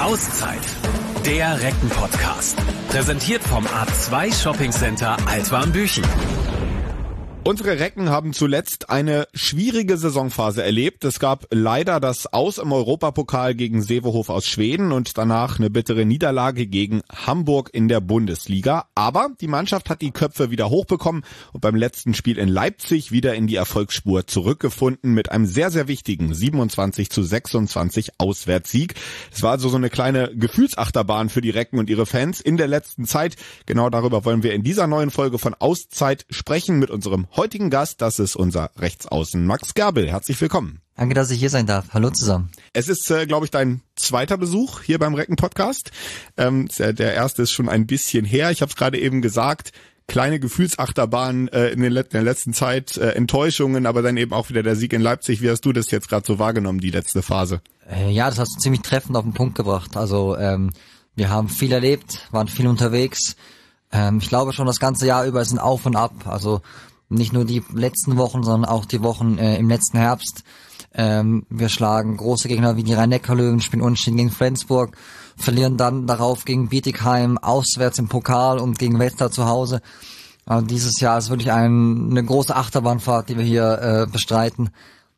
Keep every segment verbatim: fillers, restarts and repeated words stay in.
Auszeit. Der Recken-Podcast. Präsentiert vom A zwei Shopping Center Altwarmbüchen. Unsere Recken haben zuletzt eine schwierige Saisonphase erlebt. Es gab leider das Aus im Europapokal gegen Sävehof aus Schweden und danach eine bittere Niederlage gegen Hamburg in der Bundesliga. Aber die Mannschaft hat die Köpfe wieder hochbekommen und beim letzten Spiel in Leipzig wieder in die Erfolgsspur zurückgefunden mit einem sehr, sehr wichtigen siebenundzwanzig zu sechsundzwanzig Auswärtssieg. Es war also so eine kleine Gefühlsachterbahn für die Recken und ihre Fans in der letzten Zeit. Genau darüber wollen wir in dieser neuen Folge von Auszeit sprechen mit unserem heutigen Gast. Das ist unser Rechtsaußen Max Gerbel. Herzlich willkommen. Danke, dass ich hier sein darf. Hallo zusammen. Es ist, äh, glaube ich, dein zweiter Besuch hier beim Recken-Podcast. Ähm, der, der erste ist schon ein bisschen her. Ich habe es gerade eben gesagt. Kleine Gefühlsachterbahn äh, in, den Let- in der letzten Zeit, äh, Enttäuschungen, aber dann eben auch wieder der Sieg in Leipzig. Wie hast du das jetzt gerade so wahrgenommen, die letzte Phase? Äh, ja, das hast du ziemlich treffend auf den Punkt gebracht. Also ähm, wir haben viel erlebt, waren viel unterwegs. Ähm, ich glaube schon, das ganze Jahr über ist ein Auf und Ab. Also nicht nur die letzten Wochen, sondern auch die Wochen äh, im letzten Herbst. Ähm, wir schlagen große Gegner wie die Rhein-Neckar-Löwen, spielen unentschieden gegen Flensburg, verlieren dann darauf gegen Bietigheim, auswärts im Pokal und gegen Wetzlar zu Hause. Also dieses Jahr ist wirklich ein, eine große Achterbahnfahrt, die wir hier äh, bestreiten.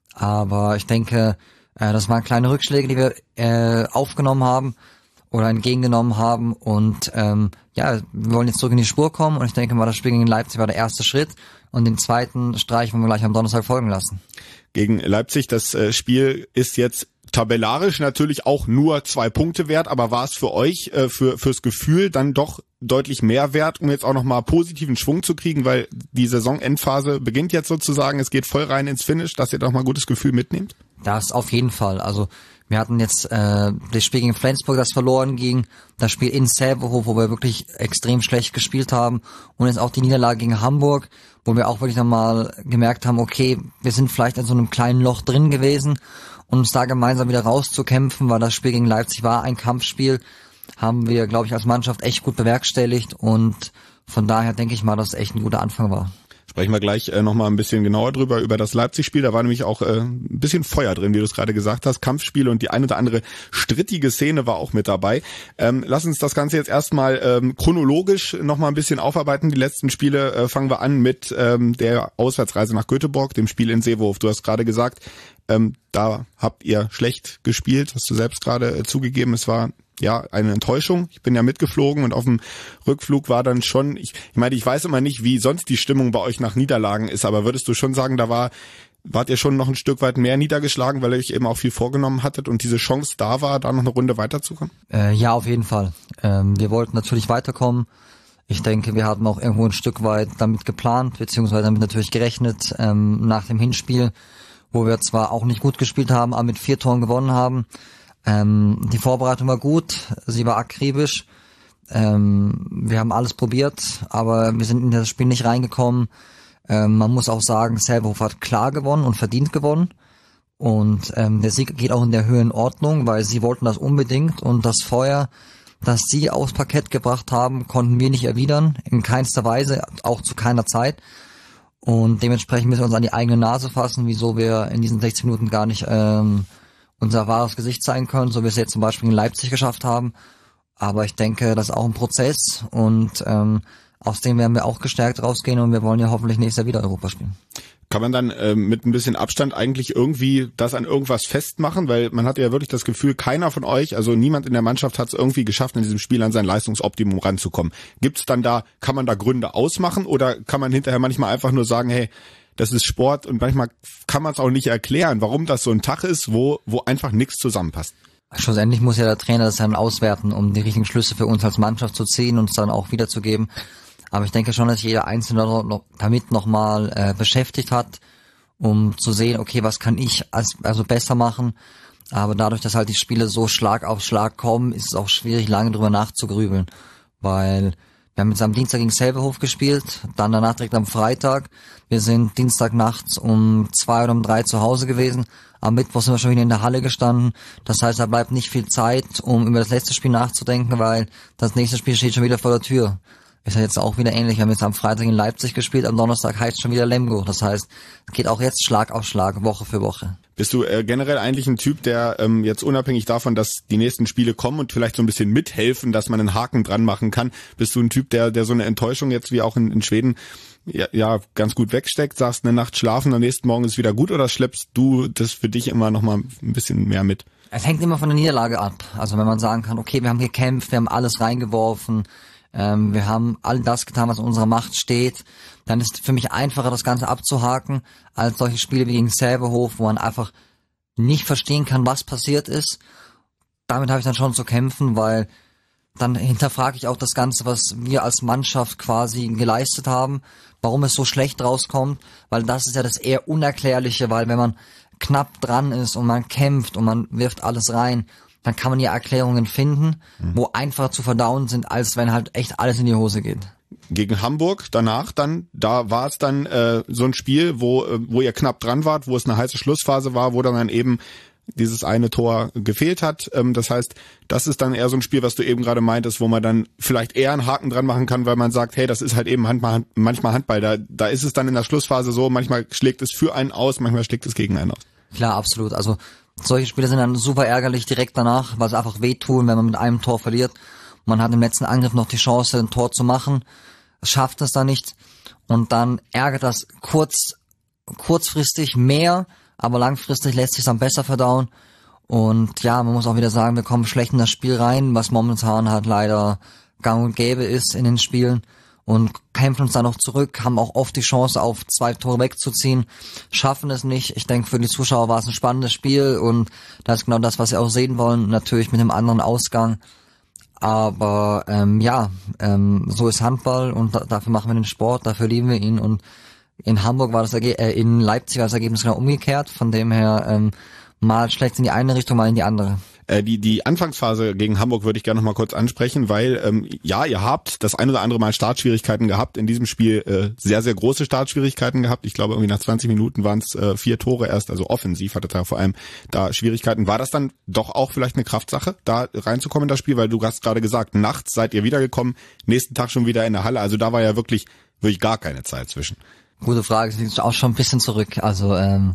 Aber ich denke, äh, das waren kleine Rückschläge, die wir äh, aufgenommen haben oder entgegengenommen haben. Und ähm, ja, wir wollen jetzt zurück in die Spur kommen. Und ich denke mal, das Spiel gegen Leipzig war der erste Schritt. Und den zweiten Streich wollen wir gleich am Donnerstag folgen lassen. Gegen Leipzig, das äh, Spiel ist jetzt tabellarisch natürlich auch nur zwei Punkte wert, aber war es für euch, äh, für fürs Gefühl dann doch deutlich mehr wert, um jetzt auch nochmal positiven Schwung zu kriegen, weil die Saisonendphase beginnt jetzt sozusagen, es geht voll rein ins Finish, dass ihr doch mal gutes Gefühl mitnehmt? Das auf jeden Fall. Also wir hatten jetzt äh, das Spiel gegen Flensburg, das verloren ging, das Spiel in Sävehof, wo wir wirklich extrem schlecht gespielt haben und jetzt auch die Niederlage gegen Hamburg, wo wir auch wirklich nochmal gemerkt haben, okay, wir sind vielleicht in so einem kleinen Loch drin gewesen und uns da gemeinsam wieder rauszukämpfen, weil das Spiel gegen Leipzig war ein Kampfspiel, haben wir, glaube ich, als Mannschaft echt gut bewerkstelligt und von daher denke ich mal, dass es echt ein guter Anfang war. Sprechen wir gleich äh, nochmal ein bisschen genauer drüber, über das Leipzig-Spiel. Da war nämlich auch äh, ein bisschen Feuer drin, wie du es gerade gesagt hast. Kampfspiel und die ein oder andere strittige Szene war auch mit dabei. Ähm, lass uns das Ganze jetzt erstmal ähm, chronologisch nochmal ein bisschen aufarbeiten. Die letzten Spiele äh, fangen wir an mit ähm, der Auswärtsreise nach Göteborg, dem Spiel in Sävehof. Du hast gerade gesagt, ähm, da habt ihr schlecht gespielt, hast du selbst gerade äh, zugegeben. Es war ja eine Enttäuschung. Ich bin ja mitgeflogen und auf dem Rückflug war dann schon, ich, ich meine, ich weiß immer nicht, wie sonst die Stimmung bei euch nach Niederlagen ist, aber würdest du schon sagen, da war, wart ihr schon noch ein Stück weit mehr niedergeschlagen, weil ihr euch eben auch viel vorgenommen hattet und diese Chance da war, da noch eine Runde weiterzukommen? Äh, ja, auf jeden Fall. Ähm, wir wollten natürlich weiterkommen. Ich denke, wir hatten auch irgendwo ein Stück weit damit geplant, beziehungsweise damit natürlich gerechnet, ähm, nach dem Hinspiel, wo wir zwar auch nicht gut gespielt haben, aber mit vier Toren gewonnen haben. Ähm, die Vorbereitung war gut, sie war akribisch. Ähm, wir haben alles probiert, aber wir sind in das Spiel nicht reingekommen. Ähm, man muss auch sagen, Sävehof hat klar gewonnen und verdient gewonnen. Und ähm, der Sieg geht auch in der Höhe in Ordnung, weil sie wollten das unbedingt. Und das Feuer, das sie aufs Parkett gebracht haben, konnten wir nicht erwidern. In keinster Weise, auch zu keiner Zeit. Und dementsprechend müssen wir uns an die eigene Nase fassen, wieso wir in diesen sechzig Minuten gar nicht ähm, unser wahres Gesicht zeigen können, so wie wir es jetzt zum Beispiel in Leipzig geschafft haben. Aber ich denke, das ist auch ein Prozess und ähm, aus dem werden wir auch gestärkt rausgehen und wir wollen ja hoffentlich nächstes Jahr wieder Europa spielen. Kann man dann äh, mit ein bisschen Abstand eigentlich irgendwie das an irgendwas festmachen? Weil man hatte ja wirklich das Gefühl, keiner von euch, also niemand in der Mannschaft hat es irgendwie geschafft, in diesem Spiel an sein Leistungsoptimum ranzukommen. Gibt es dann da, kann man da Gründe ausmachen oder kann man hinterher manchmal einfach nur sagen, hey, das ist Sport und manchmal kann man es auch nicht erklären, warum das so ein Tag ist, wo wo einfach nichts zusammenpasst. Schlussendlich muss ja der Trainer das dann auswerten, um die richtigen Schlüsse für uns als Mannschaft zu ziehen und es dann auch wiederzugeben. Aber ich denke schon, dass jeder Einzelne noch, damit nochmal äh, beschäftigt hat, um zu sehen, okay, was kann ich als, also besser machen. Aber dadurch, dass halt die Spiele so Schlag auf Schlag kommen, ist es auch schwierig, lange drüber nachzugrübeln, weil wir haben jetzt am Dienstag gegen Sävehof gespielt, dann danach direkt am Freitag. Wir sind Dienstag nachts um zwei oder um drei zu Hause gewesen. Am Mittwoch sind wir schon wieder in der Halle gestanden. Das heißt, da bleibt nicht viel Zeit, um über das letzte Spiel nachzudenken, weil das nächste Spiel steht schon wieder vor der Tür. Ist ja jetzt auch wieder ähnlich. Wir haben jetzt am Freitag in Leipzig gespielt, am Donnerstag heißt schon wieder Lemgo. Das heißt, es geht auch jetzt Schlag auf Schlag, Woche für Woche. Bist du äh, generell eigentlich ein Typ, der ähm, jetzt unabhängig davon, dass die nächsten Spiele kommen und vielleicht so ein bisschen mithelfen, dass man einen Haken dran machen kann, bist du ein Typ, der der so eine Enttäuschung jetzt wie auch in, in Schweden ja, ja ganz gut wegsteckt, sagst eine Nacht schlafen, am nächsten Morgen ist wieder gut, oder schleppst du das für dich immer noch mal ein bisschen mehr mit? Es hängt immer von der Niederlage ab. Also wenn man sagen kann, okay, wir haben gekämpft, wir haben alles reingeworfen, ähm, wir haben all das getan, was in unserer Macht steht, dann ist es für mich einfacher, das Ganze abzuhaken, als solche Spiele wie gegen Sävehof, wo man einfach nicht verstehen kann, was passiert ist. Damit habe ich dann schon zu kämpfen, weil dann hinterfrage ich auch das Ganze, was wir als Mannschaft quasi geleistet haben, warum es so schlecht rauskommt, weil das ist ja das eher Unerklärliche, weil wenn man knapp dran ist und man kämpft und man wirft alles rein, dann kann man ja Erklärungen finden, mhm. wo einfacher zu verdauen sind, als wenn halt echt alles in die Hose geht. Gegen Hamburg danach dann, da war es dann äh, so ein Spiel, wo äh, wo ihr knapp dran wart, wo es eine heiße Schlussphase war, wo dann, dann eben dieses eine Tor gefehlt hat. Ähm, das heißt, das ist dann eher so ein Spiel, was du eben gerade meintest, wo man dann vielleicht eher einen Haken dran machen kann, weil man sagt, hey, das ist halt eben Handball, manchmal Handball. Da, da ist es dann in der Schlussphase so, manchmal schlägt es für einen aus, manchmal schlägt es gegen einen aus. Klar, absolut. Also solche Spiele sind dann super ärgerlich direkt danach, weil sie einfach wehtun, wenn man mit einem Tor verliert. Man hat im letzten Angriff noch die Chance, ein Tor zu machen, schafft es dann nicht und dann ärgert das kurz, kurzfristig mehr, aber langfristig lässt sich dann besser verdauen. Und ja, man muss auch wieder sagen, wir kommen schlecht in das Spiel rein, was momentan halt leider gang und gäbe ist in den Spielen, und kämpfen uns dann noch zurück, haben auch oft die Chance, auf zwei Tore wegzuziehen, schaffen es nicht. Ich denke, für die Zuschauer war es ein spannendes Spiel und das ist genau das, was sie auch sehen wollen, natürlich mit einem anderen Ausgang. Aber ähm, ja, ähm, so ist Handball und da, dafür machen wir den Sport, dafür lieben wir ihn. Und in Hamburg war das Erge- äh, in Leipzig war das Ergebnis genau umgekehrt. Von dem her ähm, mal schlägt in die eine Richtung, mal in die andere. Äh, die die Anfangsphase gegen Hamburg würde ich gerne noch mal kurz ansprechen, weil ähm, ja, ihr habt das ein oder andere Mal Startschwierigkeiten gehabt. In diesem Spiel äh, sehr, sehr große Startschwierigkeiten gehabt. Ich glaube, irgendwie nach zwanzig Minuten waren es äh, vier Tore erst, also offensiv hattet ihr vor allem da Schwierigkeiten. War das dann doch auch vielleicht eine Kraftsache, da reinzukommen in das Spiel? Weil du hast gerade gesagt, nachts seid ihr wiedergekommen, nächsten Tag schon wieder in der Halle. Also da war ja wirklich, wirklich gar keine Zeit zwischen. Gute Frage, das liegt auch schon ein bisschen zurück. Also ähm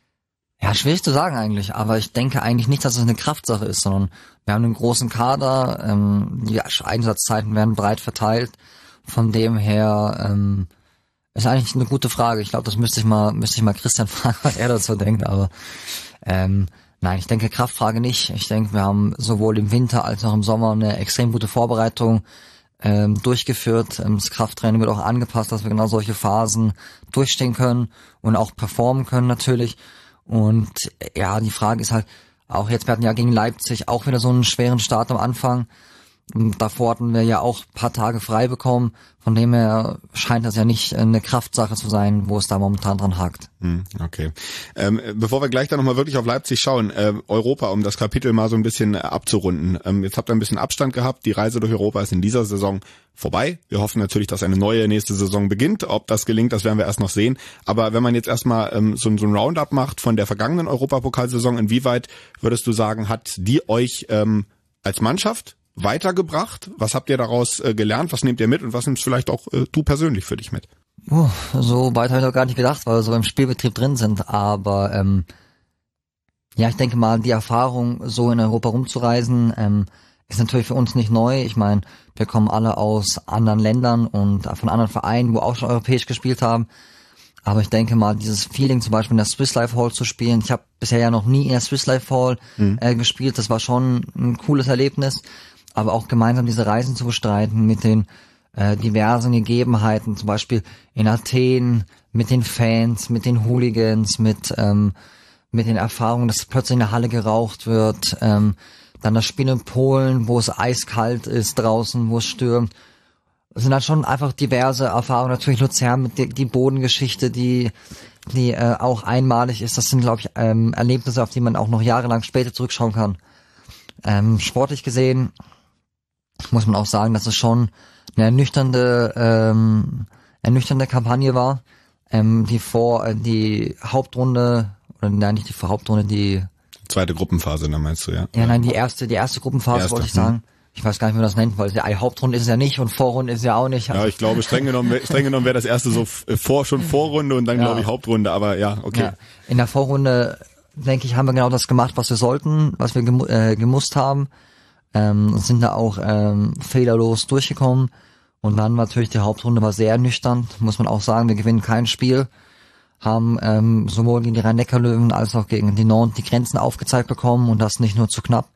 ja, schwierig zu sagen eigentlich, aber ich denke eigentlich nicht, dass es eine Kraftsache ist, sondern wir haben einen großen Kader, ähm, die Einsatzzeiten werden breit verteilt, von dem her ähm, ist eigentlich eine gute Frage. Ich glaube, das müsste ich mal müsste ich mal Christian fragen, was er dazu denkt, aber ähm, nein, ich denke Kraftfrage nicht. Ich denke, wir haben sowohl im Winter als auch im Sommer eine extrem gute Vorbereitung ähm, durchgeführt. Ähm, das Krafttraining wird auch angepasst, dass wir genau solche Phasen durchstehen können und auch performen können natürlich. Und ja, die Frage ist halt, auch jetzt, wir hatten ja gegen Leipzig auch wieder so einen schweren Start am Anfang. Und davor hatten wir ja auch ein paar Tage frei bekommen. Von dem her scheint das ja nicht eine Kraftsache zu sein, wo es da momentan dran hakt. Okay. Ähm, bevor wir gleich dann nochmal wirklich auf Leipzig schauen, äh, Europa, um das Kapitel mal so ein bisschen äh, abzurunden. Ähm, jetzt habt ihr ein bisschen Abstand gehabt. Die Reise durch Europa ist in dieser Saison vorbei. Wir hoffen natürlich, dass eine neue nächste Saison beginnt. Ob das gelingt, das werden wir erst noch sehen. Aber wenn man jetzt erstmal ähm, so, so ein Roundup macht von der vergangenen Europapokalsaison, inwieweit würdest du sagen, hat die euch ähm, als Mannschaft weitergebracht? Was habt ihr daraus äh, gelernt? Was nehmt ihr mit und was nimmst vielleicht auch äh, du persönlich für dich mit? Uh, so weit habe ich noch gar nicht gedacht, weil wir so im Spielbetrieb drin sind. Aber ähm, ja, ich denke mal, die Erfahrung, so in Europa rumzureisen, ähm, ist natürlich für uns nicht neu. Ich meine, wir kommen alle aus anderen Ländern und von anderen Vereinen, wo auch schon europäisch gespielt haben. Aber ich denke mal, dieses Feeling zum Beispiel in der Swiss Life Hall zu spielen, ich habe bisher ja noch nie in der Swiss Life Hall mhm. äh, gespielt, das war schon ein cooles Erlebnis. Aber auch gemeinsam diese Reisen zu bestreiten mit den äh, diversen Gegebenheiten, zum Beispiel in Athen, mit den Fans, mit den Hooligans, mit ähm, mit den Erfahrungen, dass plötzlich in der Halle geraucht wird, ähm, dann das Spiel in Polen, wo es eiskalt ist draußen, wo es stürmt. Es sind dann schon einfach diverse Erfahrungen. Natürlich Luzern mit die, die Bodengeschichte, die die äh, auch einmalig ist. Das sind, glaube ich, ähm, Erlebnisse, auf die man auch noch jahrelang später zurückschauen kann. Ähm, sportlich gesehen muss man auch sagen, dass es schon eine ernüchternde, ähm, ernüchternde Kampagne war, ähm, die vor äh, die Hauptrunde oder nein, nicht die Hauptrunde, die zweite Gruppenphase, dann meinst du, ja? Ja, nein, die erste, die erste Gruppenphase erste, wollte ich sagen. Hm. Ich weiß gar nicht, wie man das nennt, weil die Hauptrunde ist es ja nicht und Vorrunde ist es ja auch nicht. Also ja, ich glaube, streng genommen, streng genommen wäre das erste so vor schon Vorrunde und dann, ja. glaube ich, Hauptrunde, aber ja, okay. Ja, in der Vorrunde denke ich, haben wir genau das gemacht, was wir sollten, was wir gemu- äh, gemusst haben. Ähm, sind da auch ähm, fehlerlos durchgekommen. Und dann natürlich die Hauptrunde war sehr ernüchternd, muss man auch sagen. Wir gewinnen kein Spiel, haben ähm, sowohl gegen die Rhein-Neckar-Löwen als auch gegen die Nantes die Grenzen aufgezeigt bekommen und das nicht nur zu knapp.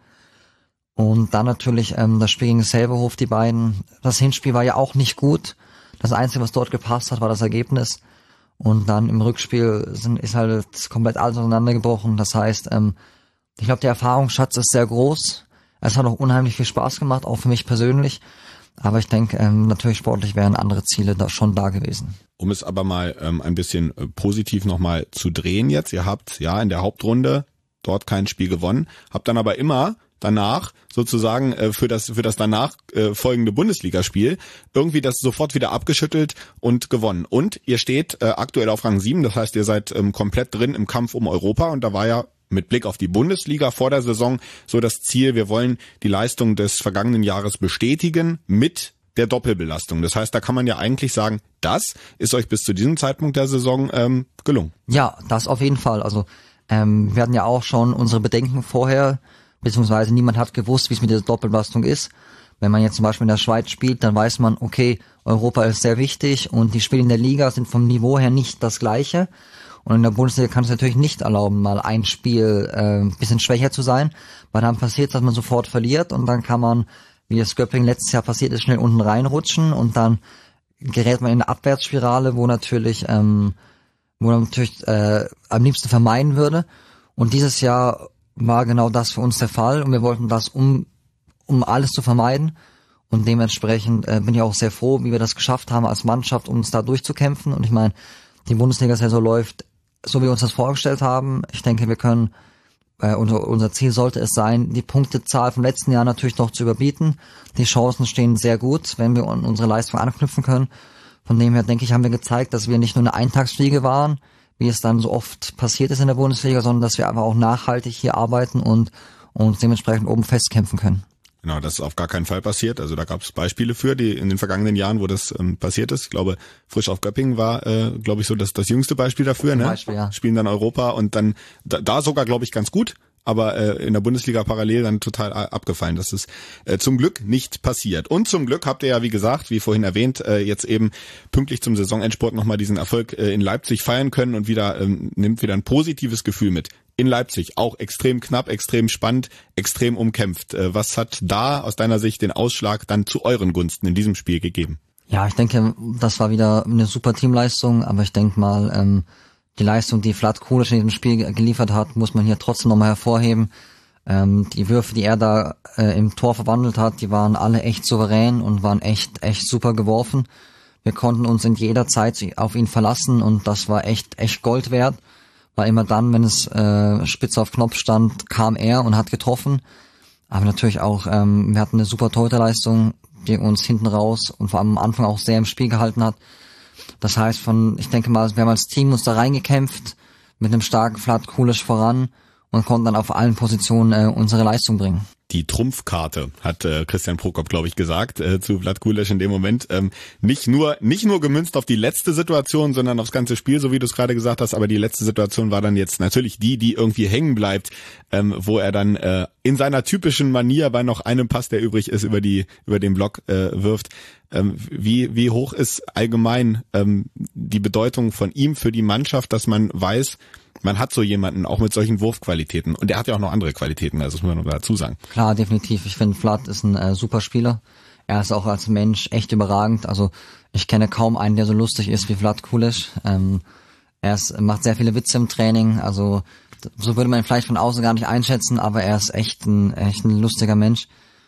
Und dann natürlich ähm, das Spiel gegen Selberhof, die beiden. Das Hinspiel war ja auch nicht gut. Das Einzige, was dort gepasst hat, war das Ergebnis. Und dann im Rückspiel sind, ist halt komplett alles auseinandergebrochen. Das heißt, ähm, ich glaube, der Erfahrungsschatz ist sehr groß. Es hat auch unheimlich viel Spaß gemacht, auch für mich persönlich. Aber ich denke, ähm, natürlich sportlich wären andere Ziele da schon da gewesen. Um es aber mal ähm, ein bisschen äh, positiv nochmal zu drehen jetzt. Ihr habt ja in der Hauptrunde dort kein Spiel gewonnen, habt dann aber immer danach sozusagen äh, für das für das danach äh, folgende Bundesligaspiel irgendwie das sofort wieder abgeschüttelt und gewonnen. Und ihr steht äh, aktuell auf Rang sieben, das heißt, ihr seid ähm, komplett drin im Kampf um Europa und da war ja mit Blick auf die Bundesliga vor der Saison so das Ziel, wir wollen die Leistung des vergangenen Jahres bestätigen mit der Doppelbelastung. Das heißt, da kann man ja eigentlich sagen, das ist euch bis zu diesem Zeitpunkt der Saison ähm, gelungen. Ja, das auf jeden Fall. Also ähm, wir hatten ja auch schon unsere Bedenken vorher, beziehungsweise niemand hat gewusst, wie es mit dieser Doppelbelastung ist. Wenn man jetzt zum Beispiel in der Schweiz spielt, dann weiß man, okay, Europa ist sehr wichtig und die Spiele in der Liga sind vom Niveau her nicht das gleiche. Und in der Bundesliga kann es natürlich nicht erlauben, mal ein Spiel äh, ein bisschen schwächer zu sein, weil dann passiert, dass man sofort verliert und dann kann man, wie es Göppingen letztes Jahr passiert ist, schnell unten reinrutschen und dann gerät man in eine Abwärtsspirale, wo natürlich, ähm, wo man natürlich äh, am liebsten vermeiden würde. Und dieses Jahr war genau das für uns der Fall und wir wollten das, um um alles zu vermeiden. Und dementsprechend äh, bin ich auch sehr froh, wie wir das geschafft haben als Mannschaft, uns da durchzukämpfen. Und ich meine, die Bundesliga-Saison läuft so wie wir uns das vorgestellt haben. Ich denke, wir können, äh, unser, unser Ziel sollte es sein, die Punktezahl vom letzten Jahr natürlich noch zu überbieten. Die Chancen stehen sehr gut, wenn wir an unsere Leistung anknüpfen können. Von dem her, denke ich, haben wir gezeigt, dass wir nicht nur eine Eintagsfliege waren, wie es dann so oft passiert ist in der Bundesliga, sondern dass wir einfach auch nachhaltig hier arbeiten und uns dementsprechend oben festkämpfen können. Genau, das ist auf gar keinen Fall passiert. Also da gab es Beispiele für, die in den vergangenen Jahren, wo das ähm, passiert ist. Ich glaube, Frisch auf Göppingen war, äh, glaube ich, so das, das jüngste Beispiel dafür. Ne? Beispiel, ja. Spielen dann Europa und dann da, da sogar, glaube ich, ganz gut. Aber äh, in der Bundesliga parallel dann total abgefallen. Das ist äh, zum Glück nicht passiert. Und zum Glück habt ihr ja, wie gesagt, wie vorhin erwähnt, äh, jetzt eben pünktlich zum Saisonendsport nochmal diesen Erfolg äh, in Leipzig feiern können und wieder ähm, nimmt wieder ein positives Gefühl mit. In Leipzig auch extrem knapp, extrem spannend, extrem umkämpft. Äh, was hat da aus deiner Sicht den Ausschlag dann zu euren Gunsten in diesem Spiel gegeben? Ja, ich denke, das war wieder eine super Teamleistung, aber ich denke mal, ähm, die Leistung, die Vlad Kulic in diesem Spiel geliefert hat, muss man hier trotzdem nochmal hervorheben. Ähm, die Würfe, die er da äh, im Tor verwandelt hat, die waren alle echt souverän und waren echt, echt super geworfen. Wir konnten uns in jeder Zeit auf ihn verlassen und das war echt, echt Gold wert. Weil immer dann, wenn es äh, spitz auf Knopf stand, kam er und hat getroffen. Aber natürlich auch, ähm, wir hatten eine super Torhüterleistung, die uns hinten raus und vor allem am Anfang auch sehr im Spiel gehalten hat. Das heißt, von, ich denke mal, wir haben als Team uns da reingekämpft, mit einem starken Vlad Kulic voran und konnten dann auf allen Positionen äh, unsere Leistung bringen. Die Trumpfkarte, hat äh, Christian Prokop, glaube ich, gesagt, äh, zu Vlad Kulic in dem Moment. Ähm, nicht nur nicht nur gemünzt auf die letzte Situation, sondern aufs ganze Spiel, so wie du es gerade gesagt hast. Aber die letzte Situation war dann jetzt natürlich die, die irgendwie hängen bleibt, ähm, wo er dann äh, in seiner typischen Manier bei noch einem Pass, der übrig ist, über die über den Block äh, wirft. Ähm, wie wie hoch ist allgemein ähm, die Bedeutung von ihm für die Mannschaft, dass man weiß, man hat so jemanden auch mit solchen Wurfqualitäten und der hat ja auch noch andere Qualitäten, also das muss man noch dazu sagen. Klar, definitiv. Ich finde, Vlad ist ein äh, super Spieler. Er ist auch als Mensch echt überragend. Also ich kenne kaum einen, der so lustig ist wie Vlad Kulic. Ähm, er ist, macht sehr viele Witze im Training. Also so würde man ihn vielleicht von außen gar nicht einschätzen, aber er ist echt ein echt ein lustiger Mensch.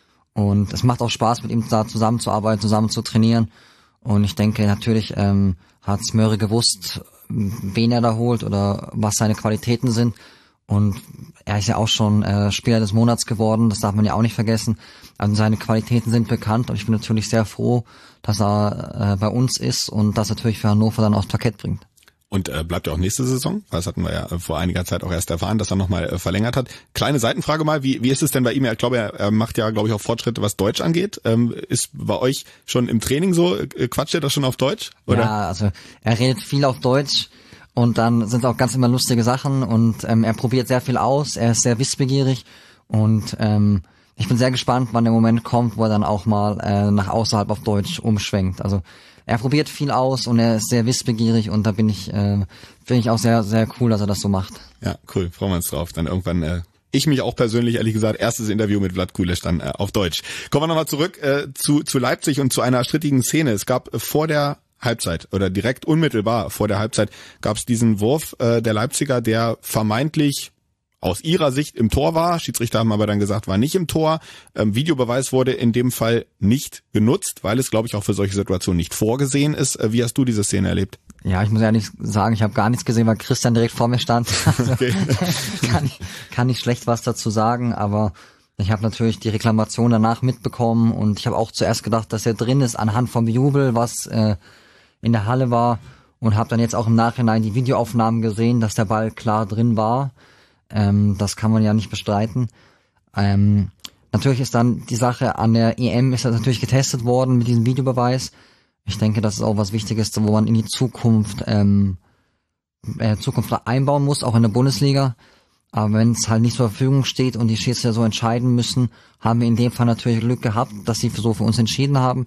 Und es macht auch Spaß, mit ihm da zusammenzuarbeiten, zusammen zu trainieren. Und ich denke, natürlich ähm, hat Smöre gewusst, wen er da holt oder was seine Qualitäten sind. Und er ist ja auch schon äh, Spieler des Monats geworden, das darf man ja auch nicht vergessen. Also seine Qualitäten sind bekannt und ich bin natürlich sehr froh, dass er äh, bei uns ist und das natürlich für Hannover dann aufs Parkett bringt. Und äh, bleibt er auch nächste Saison? Das hatten wir ja äh, vor einiger Zeit auch erst erfahren, dass er nochmal äh, verlängert hat. Kleine Seitenfrage mal, wie wie ist es denn bei ihm? Ich glaube, er, er macht ja, glaube ich, auch Fortschritte, was Deutsch angeht. Ähm, ist bei euch schon im Training so? Äh, quatscht er das schon auf Deutsch? Oder? Ja, also er redet viel auf Deutsch Und dann sind es auch ganz immer lustige Sachen und ähm, er probiert sehr viel aus, er ist sehr wissbegierig und ähm, ich bin sehr gespannt, wann der Moment kommt, wo er dann auch mal äh, nach außerhalb auf Deutsch umschwenkt. Also er probiert viel aus und er ist sehr wissbegierig und da bin ich, äh, finde ich auch sehr, sehr cool, dass er das so macht. Ja, cool, freuen wir uns drauf. Dann irgendwann, äh, ich mich auch persönlich, ehrlich gesagt, erstes Interview mit Vlad Kulic dann äh, auf Deutsch. Kommen wir nochmal zurück äh, zu, zu Leipzig und zu einer strittigen Szene. Es gab äh, vor der Halbzeit oder direkt unmittelbar vor der Halbzeit gab es diesen Wurf äh, der Leipziger, der vermeintlich aus ihrer Sicht im Tor war. Schiedsrichter haben aber dann gesagt, war nicht im Tor. Ähm, Videobeweis wurde in dem Fall nicht genutzt, weil es, glaube ich, auch für solche Situationen nicht vorgesehen ist. Äh, wie hast du diese Szene erlebt? Ja, ich muss ehrlich sagen, ich habe gar nichts gesehen, weil Christian direkt vor mir stand. Also Okay. kann, ich, kann ich schlecht was dazu sagen, aber ich habe natürlich die Reklamation danach mitbekommen und ich habe auch zuerst gedacht, dass er drin ist anhand vom Jubel, was äh, in der Halle war und habe dann jetzt auch im Nachhinein die Videoaufnahmen gesehen, dass der Ball klar drin war. Ähm, das kann man ja nicht bestreiten. Ähm, natürlich ist dann die Sache an der E M ist das natürlich getestet worden mit diesem Videobeweis. Ich denke, das ist auch was Wichtiges, wo man in die Zukunft ähm, äh, Zukunft einbauen muss, auch in der Bundesliga. Aber wenn es halt nicht zur Verfügung steht und die Schiedsrichter so entscheiden müssen, haben wir in dem Fall natürlich Glück gehabt, dass sie so für uns entschieden haben.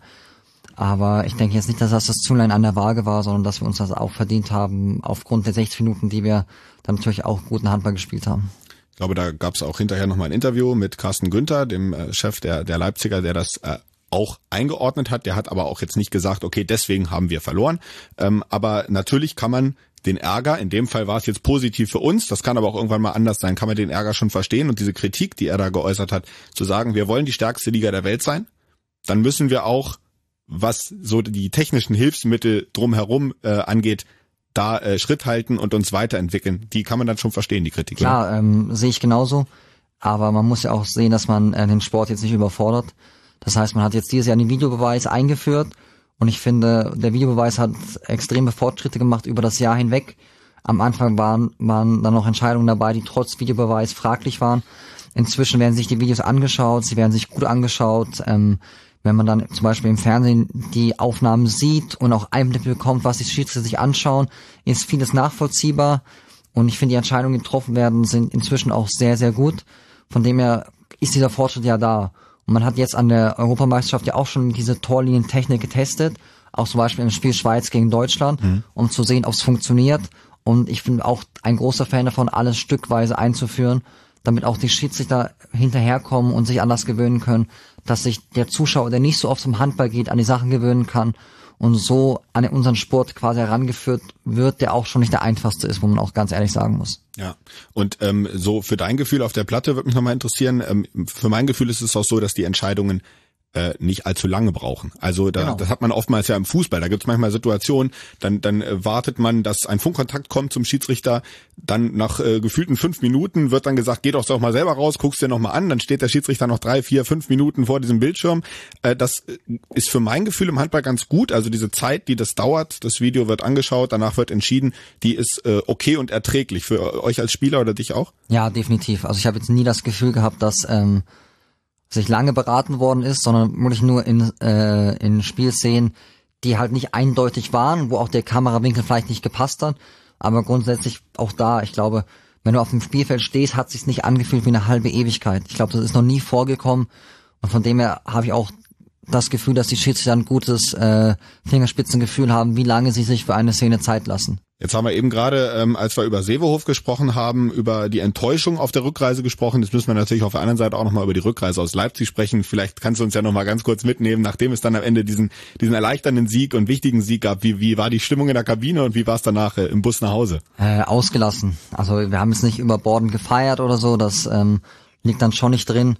Aber ich denke jetzt nicht, dass das das Zünglein an der Waage war, sondern dass wir uns das auch verdient haben, aufgrund der sechzig Minuten, die wir dann natürlich auch guten Handball gespielt haben. Ich glaube, da gab es auch hinterher nochmal ein Interview mit Carsten Günther, dem äh, Chef der, der Leipziger, der das äh, auch eingeordnet hat. Der hat aber auch jetzt nicht gesagt, okay, deswegen haben wir verloren. Ähm, aber natürlich kann man den Ärger, in dem Fall war es jetzt positiv für uns, das kann aber auch irgendwann mal anders sein, kann man den Ärger schon verstehen und diese Kritik, die er da geäußert hat, zu sagen, wir wollen die stärkste Liga der Welt sein, dann müssen wir auch, was so die technischen Hilfsmittel drumherum äh, angeht, da äh, Schritt halten und uns weiterentwickeln. Die kann man dann schon verstehen, die Kritik. Klar, ähm, sehe ich genauso. Aber man muss ja auch sehen, dass man äh, den Sport jetzt nicht überfordert. Das heißt, man hat jetzt dieses Jahr den Videobeweis eingeführt und ich finde, der Videobeweis hat extreme Fortschritte gemacht über das Jahr hinweg. Am Anfang waren, waren dann noch Entscheidungen dabei, die trotz Videobeweis fraglich waren. Inzwischen werden sich die Videos angeschaut, sie werden sich gut angeschaut. Ähm, Wenn man dann zum Beispiel im Fernsehen die Aufnahmen sieht und auch Einblick bekommt, was die Schiedsrichter sich anschauen, ist vieles nachvollziehbar. Und ich finde, die Entscheidungen, die getroffen werden, sind inzwischen auch sehr, sehr gut. Von dem her ist dieser Fortschritt ja da. Und man hat jetzt an der Europameisterschaft ja auch schon diese Torlinientechnik getestet, auch zum Beispiel im Spiel Schweiz gegen Deutschland, mhm. um zu sehen, ob es funktioniert. Und ich bin auch ein großer Fan davon, alles stückweise einzuführen, damit auch die Schiedsrichter hinterherkommen und sich an das gewöhnen können, dass sich der Zuschauer, der nicht so oft zum Handball geht, an die Sachen gewöhnen kann und so an unseren Sport quasi herangeführt wird, der auch schon nicht der einfachste ist, wo man auch ganz ehrlich sagen muss. Ja, und ähm, so für dein Gefühl auf der Platte würde mich nochmal interessieren, ähm, für mein Gefühl ist es auch so, dass die Entscheidungen äh, nicht allzu lange brauchen. Also da, genau. Das hat man oftmals ja im Fußball. Da gibt es manchmal Situationen, dann dann äh, wartet man, dass ein Funkkontakt kommt zum Schiedsrichter, dann nach äh, gefühlten fünf Minuten wird dann gesagt, geh doch doch mal selber raus, guckst dir noch mal an, dann steht der Schiedsrichter noch drei, vier, fünf Minuten vor diesem Bildschirm. Äh, das ist für mein Gefühl im Handball ganz gut. Also diese Zeit, die das dauert, das Video wird angeschaut, danach wird entschieden, die ist äh, okay und erträglich für euch als Spieler oder dich auch? Ja, definitiv. Also ich habe jetzt nie das Gefühl gehabt, dass ähm, sich lange beraten worden ist, sondern wirklich nur in äh, in Spielszenen, die halt nicht eindeutig waren, wo auch der Kamerawinkel vielleicht nicht gepasst hat, aber grundsätzlich auch da, ich glaube, wenn du auf dem Spielfeld stehst, hat es sich nicht angefühlt wie eine halbe Ewigkeit. Ich glaube, das ist noch nie vorgekommen und von dem her habe ich auch das Gefühl, dass die Schiedsrichter ein gutes äh, Fingerspitzengefühl haben, wie lange sie sich für eine Szene Zeit lassen. Jetzt haben wir eben gerade, ähm, als wir über Seehof gesprochen haben, über die Enttäuschung auf der Rückreise gesprochen. Jetzt müssen wir natürlich auf der anderen Seite auch nochmal über die Rückreise aus Leipzig sprechen. Vielleicht kannst du uns ja nochmal ganz kurz mitnehmen, nachdem es dann am Ende diesen diesen erleichternden Sieg und wichtigen Sieg gab. Wie wie war die Stimmung in der Kabine und wie war es danach äh, im Bus nach Hause? Äh, ausgelassen. Also wir haben jetzt nicht überbordend gefeiert oder so, das ähm, liegt dann schon nicht drin.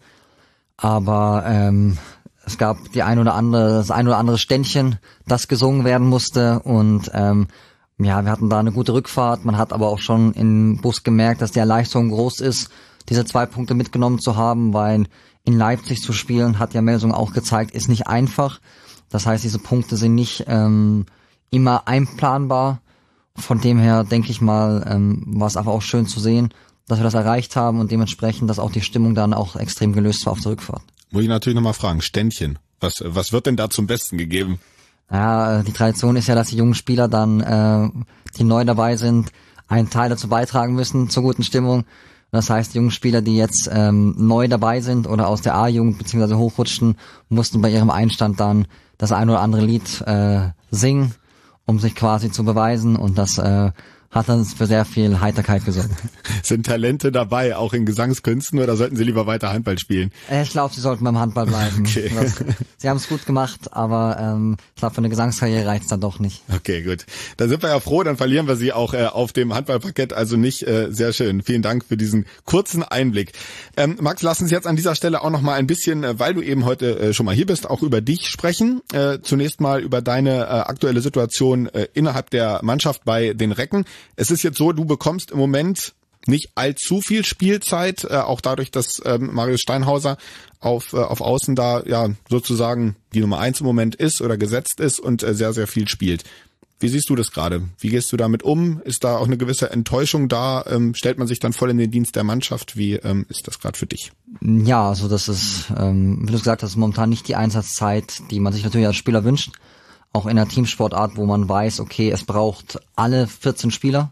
Aber ähm, es gab die ein oder andere, das ein oder andere Ständchen, das gesungen werden musste und ähm, ja, wir hatten da eine gute Rückfahrt. Man hat aber auch schon im Bus gemerkt, dass die Erleichterung groß ist, diese zwei Punkte mitgenommen zu haben, weil in Leipzig zu spielen, hat ja Melsung auch gezeigt, ist nicht einfach. Das heißt, diese Punkte sind nicht ähm, immer einplanbar. Von dem her denke ich mal, ähm, war es einfach auch schön zu sehen, dass wir das erreicht haben und dementsprechend, dass auch die Stimmung dann auch extrem gelöst war auf der Rückfahrt. Muss ich natürlich nochmal fragen, Ständchen, was was wird denn da zum Besten gegeben? Ja, die Tradition ist ja, dass die jungen Spieler dann, äh, die neu dabei sind, einen Teil dazu beitragen müssen zur guten Stimmung. Das heißt, die jungen Spieler, die jetzt ähm, neu dabei sind oder aus der A-Jugend bzw. hochrutschten, mussten bei ihrem Einstand dann das ein oder andere Lied äh, singen, um sich quasi zu beweisen, und das äh, hat dann für sehr viel Heiterkeit gesorgt. Sind Talente dabei, auch in Gesangskünsten, oder sollten sie lieber weiter Handball spielen? Ich glaube, sie sollten beim Handball bleiben. Okay. Das, sie haben es gut gemacht, aber ähm, ich glaube, für eine Gesangskarriere reicht's dann doch nicht. Okay, gut. Dann sind wir ja froh, dann verlieren wir sie auch äh, auf dem Handballparkett, also nicht. Äh, sehr schön. Vielen Dank für diesen kurzen Einblick. Ähm, Max, lass uns jetzt an dieser Stelle auch noch mal ein bisschen, äh, weil du eben heute äh, schon mal hier bist, auch über dich sprechen. Äh, zunächst mal über deine äh, aktuelle Situation äh, innerhalb der Mannschaft bei den Recken. Es ist jetzt so, du bekommst im Moment nicht allzu viel Spielzeit, äh, auch dadurch, dass ähm, Marius Steinhauser auf äh, auf Außen da ja sozusagen die Nummer eins im Moment ist oder gesetzt ist und äh, sehr, sehr viel spielt. Wie siehst du das gerade? Wie gehst du damit um? Ist da auch eine gewisse Enttäuschung da? Ähm, stellt man sich dann voll in den Dienst der Mannschaft? Wie ähm, ist das gerade für dich? Ja, also das ist, ähm, wie du gesagt hast, momentan nicht die Einsatzzeit, die man sich natürlich als Spieler wünscht. Auch in einer Teamsportart, wo man weiß, okay, es braucht alle vierzehn Spieler.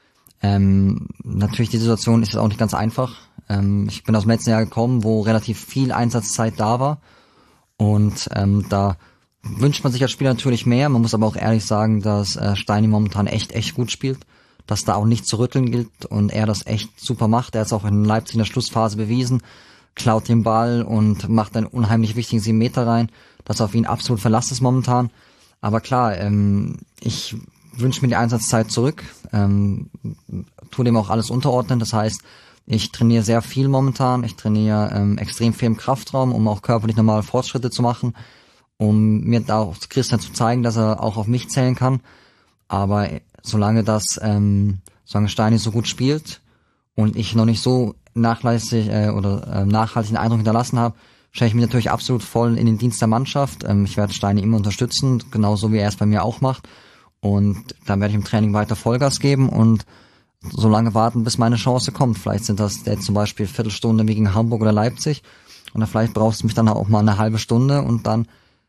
Ähm, natürlich, die Situation ist jetzt auch nicht ganz einfach. Ähm, ich bin aus dem letzten Jahr gekommen, wo relativ viel Einsatzzeit da war. Und ähm, da wünscht man sich als Spieler natürlich mehr. Man muss aber auch ehrlich sagen, dass äh, Steini momentan echt, echt gut spielt. Dass da auch nicht zu rütteln gilt und er das echt super macht. Er hat es auch in Leipzig in der Schlussphase bewiesen. Klaut den Ball und macht einen unheimlich wichtigen sieben Meter rein. Das auf ihn absolut Verlass ist momentan. Aber klar, ähm, ich wünsche mir die Einsatzzeit zurück, ähm, tue dem auch alles unterordnen. Das heißt, ich trainiere sehr viel momentan, ich trainiere ähm, extrem viel im Kraftraum, um auch körperlich normale Fortschritte zu machen, um mir da auch Christian zu zeigen, dass er auch auf mich zählen kann. Aber solange das, ähm, solange Steini so gut spielt und ich noch nicht so nachlässig äh, oder äh, nachhaltigen Eindruck hinterlassen habe, stelle ich mich natürlich absolut voll in den Dienst der Mannschaft. Ähm, ich werde Steini immer unterstützen, genauso wie er es bei mir auch macht. Und dann werde ich im Training weiter Vollgas geben und so lange warten, bis meine Chance kommt. Vielleicht sind das jetzt zum Beispiel Viertelstunde wie gegen Hamburg oder Leipzig. Und dann vielleicht brauchst du mich dann auch mal eine halbe Stunde und dann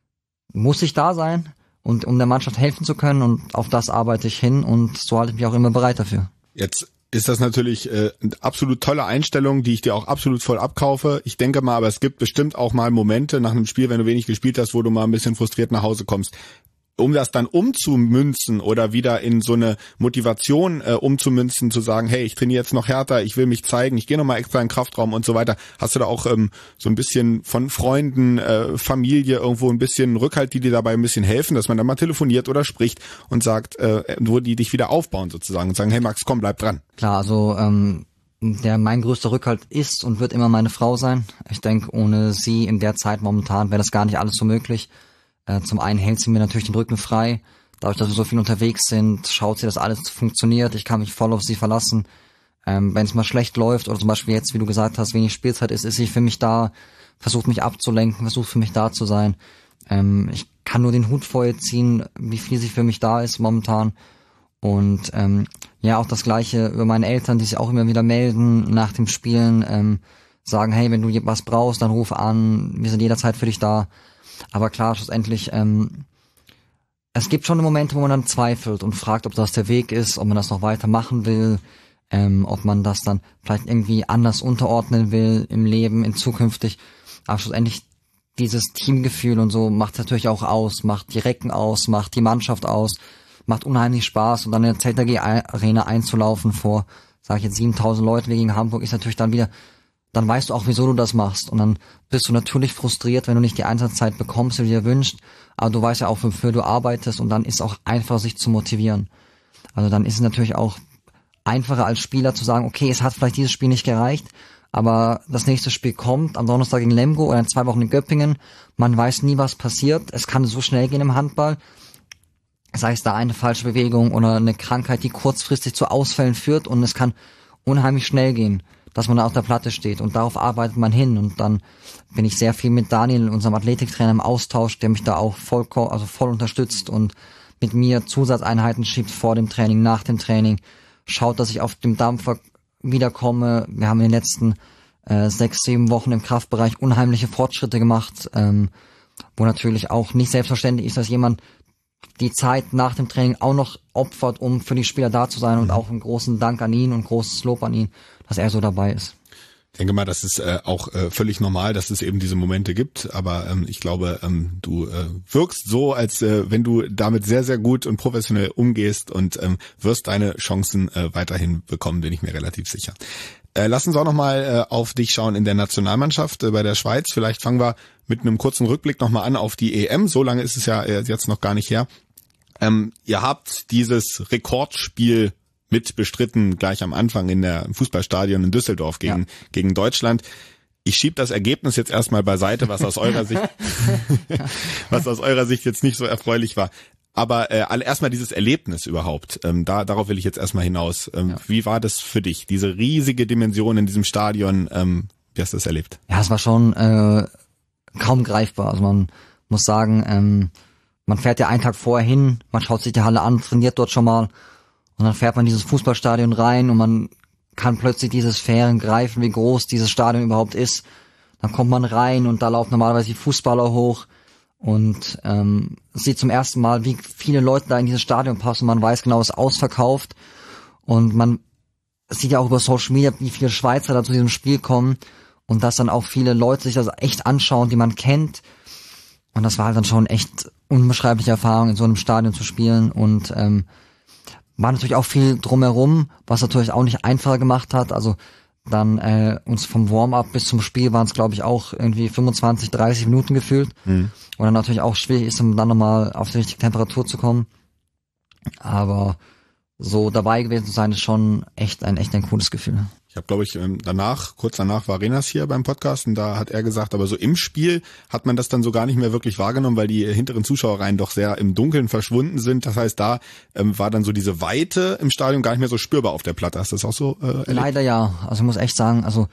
muss ich da sein, und um der Mannschaft helfen zu können, und auf das arbeite ich hin und so halte ich mich auch immer bereit dafür. Jetzt ist das natürlich äh, eine absolut tolle Einstellung, die ich dir auch absolut voll abkaufe. Ich denke mal, aber es gibt bestimmt auch mal Momente nach einem Spiel, wenn du wenig gespielt hast, wo du mal ein bisschen frustriert nach Hause kommst. Um das dann umzumünzen oder wieder in so eine Motivation äh, umzumünzen, zu sagen, hey, ich trainiere jetzt noch härter, ich will mich zeigen, ich gehe nochmal extra in den Kraftraum und so weiter. Hast du da auch ähm, so ein bisschen von Freunden, äh, Familie irgendwo ein bisschen Rückhalt, die dir dabei ein bisschen helfen, dass man dann mal telefoniert oder spricht und sagt, äh, wo die dich wieder aufbauen sozusagen und sagen, hey Max, komm, bleib dran. Klar, also ähm, der mein größter Rückhalt ist und wird immer meine Frau sein. Ich denke, ohne sie in der Zeit momentan wäre das gar nicht alles so möglich. Äh, zum einen hält sie mir natürlich den Rücken frei. Dadurch, dass wir so viel unterwegs sind, schaut sie, dass alles funktioniert. Ich kann mich voll auf sie verlassen. Ähm, wenn es mal schlecht läuft oder zum Beispiel jetzt, wie du gesagt hast, wenig Spielzeit ist, ist sie für mich da, versucht mich abzulenken, versucht für mich da zu sein. Ähm, ich kann nur den Hut vor ihr ziehen, wie viel sie für mich da ist momentan. Und ähm, ja, auch das Gleiche über meine Eltern, die sich auch immer wieder melden nach dem Spielen, ähm, sagen, hey, wenn du was brauchst, dann ruf an, wir sind jederzeit für dich da. Aber klar, schlussendlich, ähm, es gibt schon Momente, wo man dann zweifelt und fragt, ob das der Weg ist, ob man das noch weiter machen will, ähm, ob man das dann vielleicht irgendwie anders unterordnen will im Leben, in zukünftig. Aber schlussendlich dieses Teamgefühl und so macht natürlich auch aus, macht die Recken aus, macht die Mannschaft aus, macht unheimlich Spaß. Und dann in der Z G Arena einzulaufen vor, sage ich jetzt, siebentausend Leuten wie gegen Hamburg, ist natürlich dann wieder, dann weißt du auch, wieso du das machst. Und dann bist du natürlich frustriert, wenn du nicht die Einsatzzeit bekommst, die du dir wünschst. Aber du weißt ja auch, wofür du arbeitest. Und dann ist es auch einfach, sich zu motivieren. Also dann ist es natürlich auch einfacher als Spieler zu sagen, okay, es hat vielleicht dieses Spiel nicht gereicht, aber das nächste Spiel kommt am Donnerstag gegen Lemgo oder in zwei Wochen in Göppingen. Man weiß nie, was passiert. Es kann so schnell gehen im Handball. Sei es da eine falsche Bewegung oder eine Krankheit, die kurzfristig zu Ausfällen führt. Und es kann unheimlich schnell gehen, dass man da auf der Platte steht, und darauf arbeitet man hin. Und dann bin ich sehr viel mit Daniel, unserem Athletiktrainer, im Austausch, der mich da auch voll, also voll unterstützt und mit mir Zusatzeinheiten schiebt vor dem Training, nach dem Training, schaut, dass ich auf dem Dampfer wiederkomme. Wir haben in den letzten äh, sechs, sieben Wochen im Kraftbereich unheimliche Fortschritte gemacht, ähm, wo natürlich auch nicht selbstverständlich ist, dass jemand die Zeit nach dem Training auch noch opfert, um für die Spieler da zu sein und auch einen großen Dank an ihn und großes Lob an ihn, dass er so dabei ist. Ich denke mal, das ist äh, auch äh, völlig normal, dass es eben diese Momente gibt, aber ähm, ich glaube, ähm, du äh, wirkst so, als äh, wenn du damit sehr, sehr gut und professionell umgehst und ähm, wirst deine Chancen äh, weiterhin bekommen, bin ich mir relativ sicher. Äh, lass uns auch nochmal äh, auf dich schauen in der Nationalmannschaft äh, bei der Schweiz. Vielleicht fangen wir mit einem kurzen Rückblick nochmal an auf die E M. So lange ist es ja äh, jetzt noch gar nicht her. Ähm, ihr habt dieses Rekordspiel mit bestritten, gleich am Anfang in der im Fußballstadion in Düsseldorf gegen ja. gegen Deutschland. Ich schieb das Ergebnis jetzt erstmal beiseite, was aus eurer Sicht was aus eurer Sicht jetzt nicht so erfreulich war. Aber äh, erstmal dieses Erlebnis überhaupt, ähm, da darauf will ich jetzt erstmal hinaus. Ähm, ja. Wie war das für dich, diese riesige Dimension in diesem Stadion? Ähm, wie hast du das erlebt? Ja, es war schon äh, kaum greifbar. Also man muss sagen, ähm, man fährt ja einen Tag vorher hin, man schaut sich die Halle an, trainiert dort schon mal. Und dann fährt man in dieses Fußballstadion rein und man kann plötzlich diese Sphären greifen, wie groß dieses Stadion überhaupt ist. Dann kommt man rein und da laufen normalerweise die Fußballer hoch und ähm, sieht zum ersten Mal, wie viele Leute da in dieses Stadion passen. Man weiß genau, es ist ausverkauft und man sieht ja auch über Social Media, wie viele Schweizer da zu diesem Spiel kommen und dass dann auch viele Leute sich das echt anschauen, die man kennt. Und das war halt dann schon echt unbeschreibliche Erfahrung, in so einem Stadion zu spielen und ähm, war natürlich auch viel drumherum, was natürlich auch nicht einfacher gemacht hat. Also dann äh, uns vom Warm-up bis zum Spiel waren es, glaube ich, auch irgendwie fünfundzwanzig, dreißig Minuten gefühlt. Mhm. Und dann natürlich auch schwierig ist, um dann nochmal auf die richtige Temperatur zu kommen. Aber so dabei gewesen zu sein, ist schon echt ein echt ein cooles Gefühl. Ich habe, glaube ich, danach, kurz danach war Renas hier beim Podcast und da hat er gesagt, aber so im Spiel hat man das dann so gar nicht mehr wirklich wahrgenommen, weil die hinteren Zuschauerreihen doch sehr im Dunkeln verschwunden sind. Das heißt, da ähm, war dann so diese Weite im Stadion gar nicht mehr so spürbar auf der Platte. Hast du das auch so äh, erlebt? Leider ja. Also ich muss echt sagen, also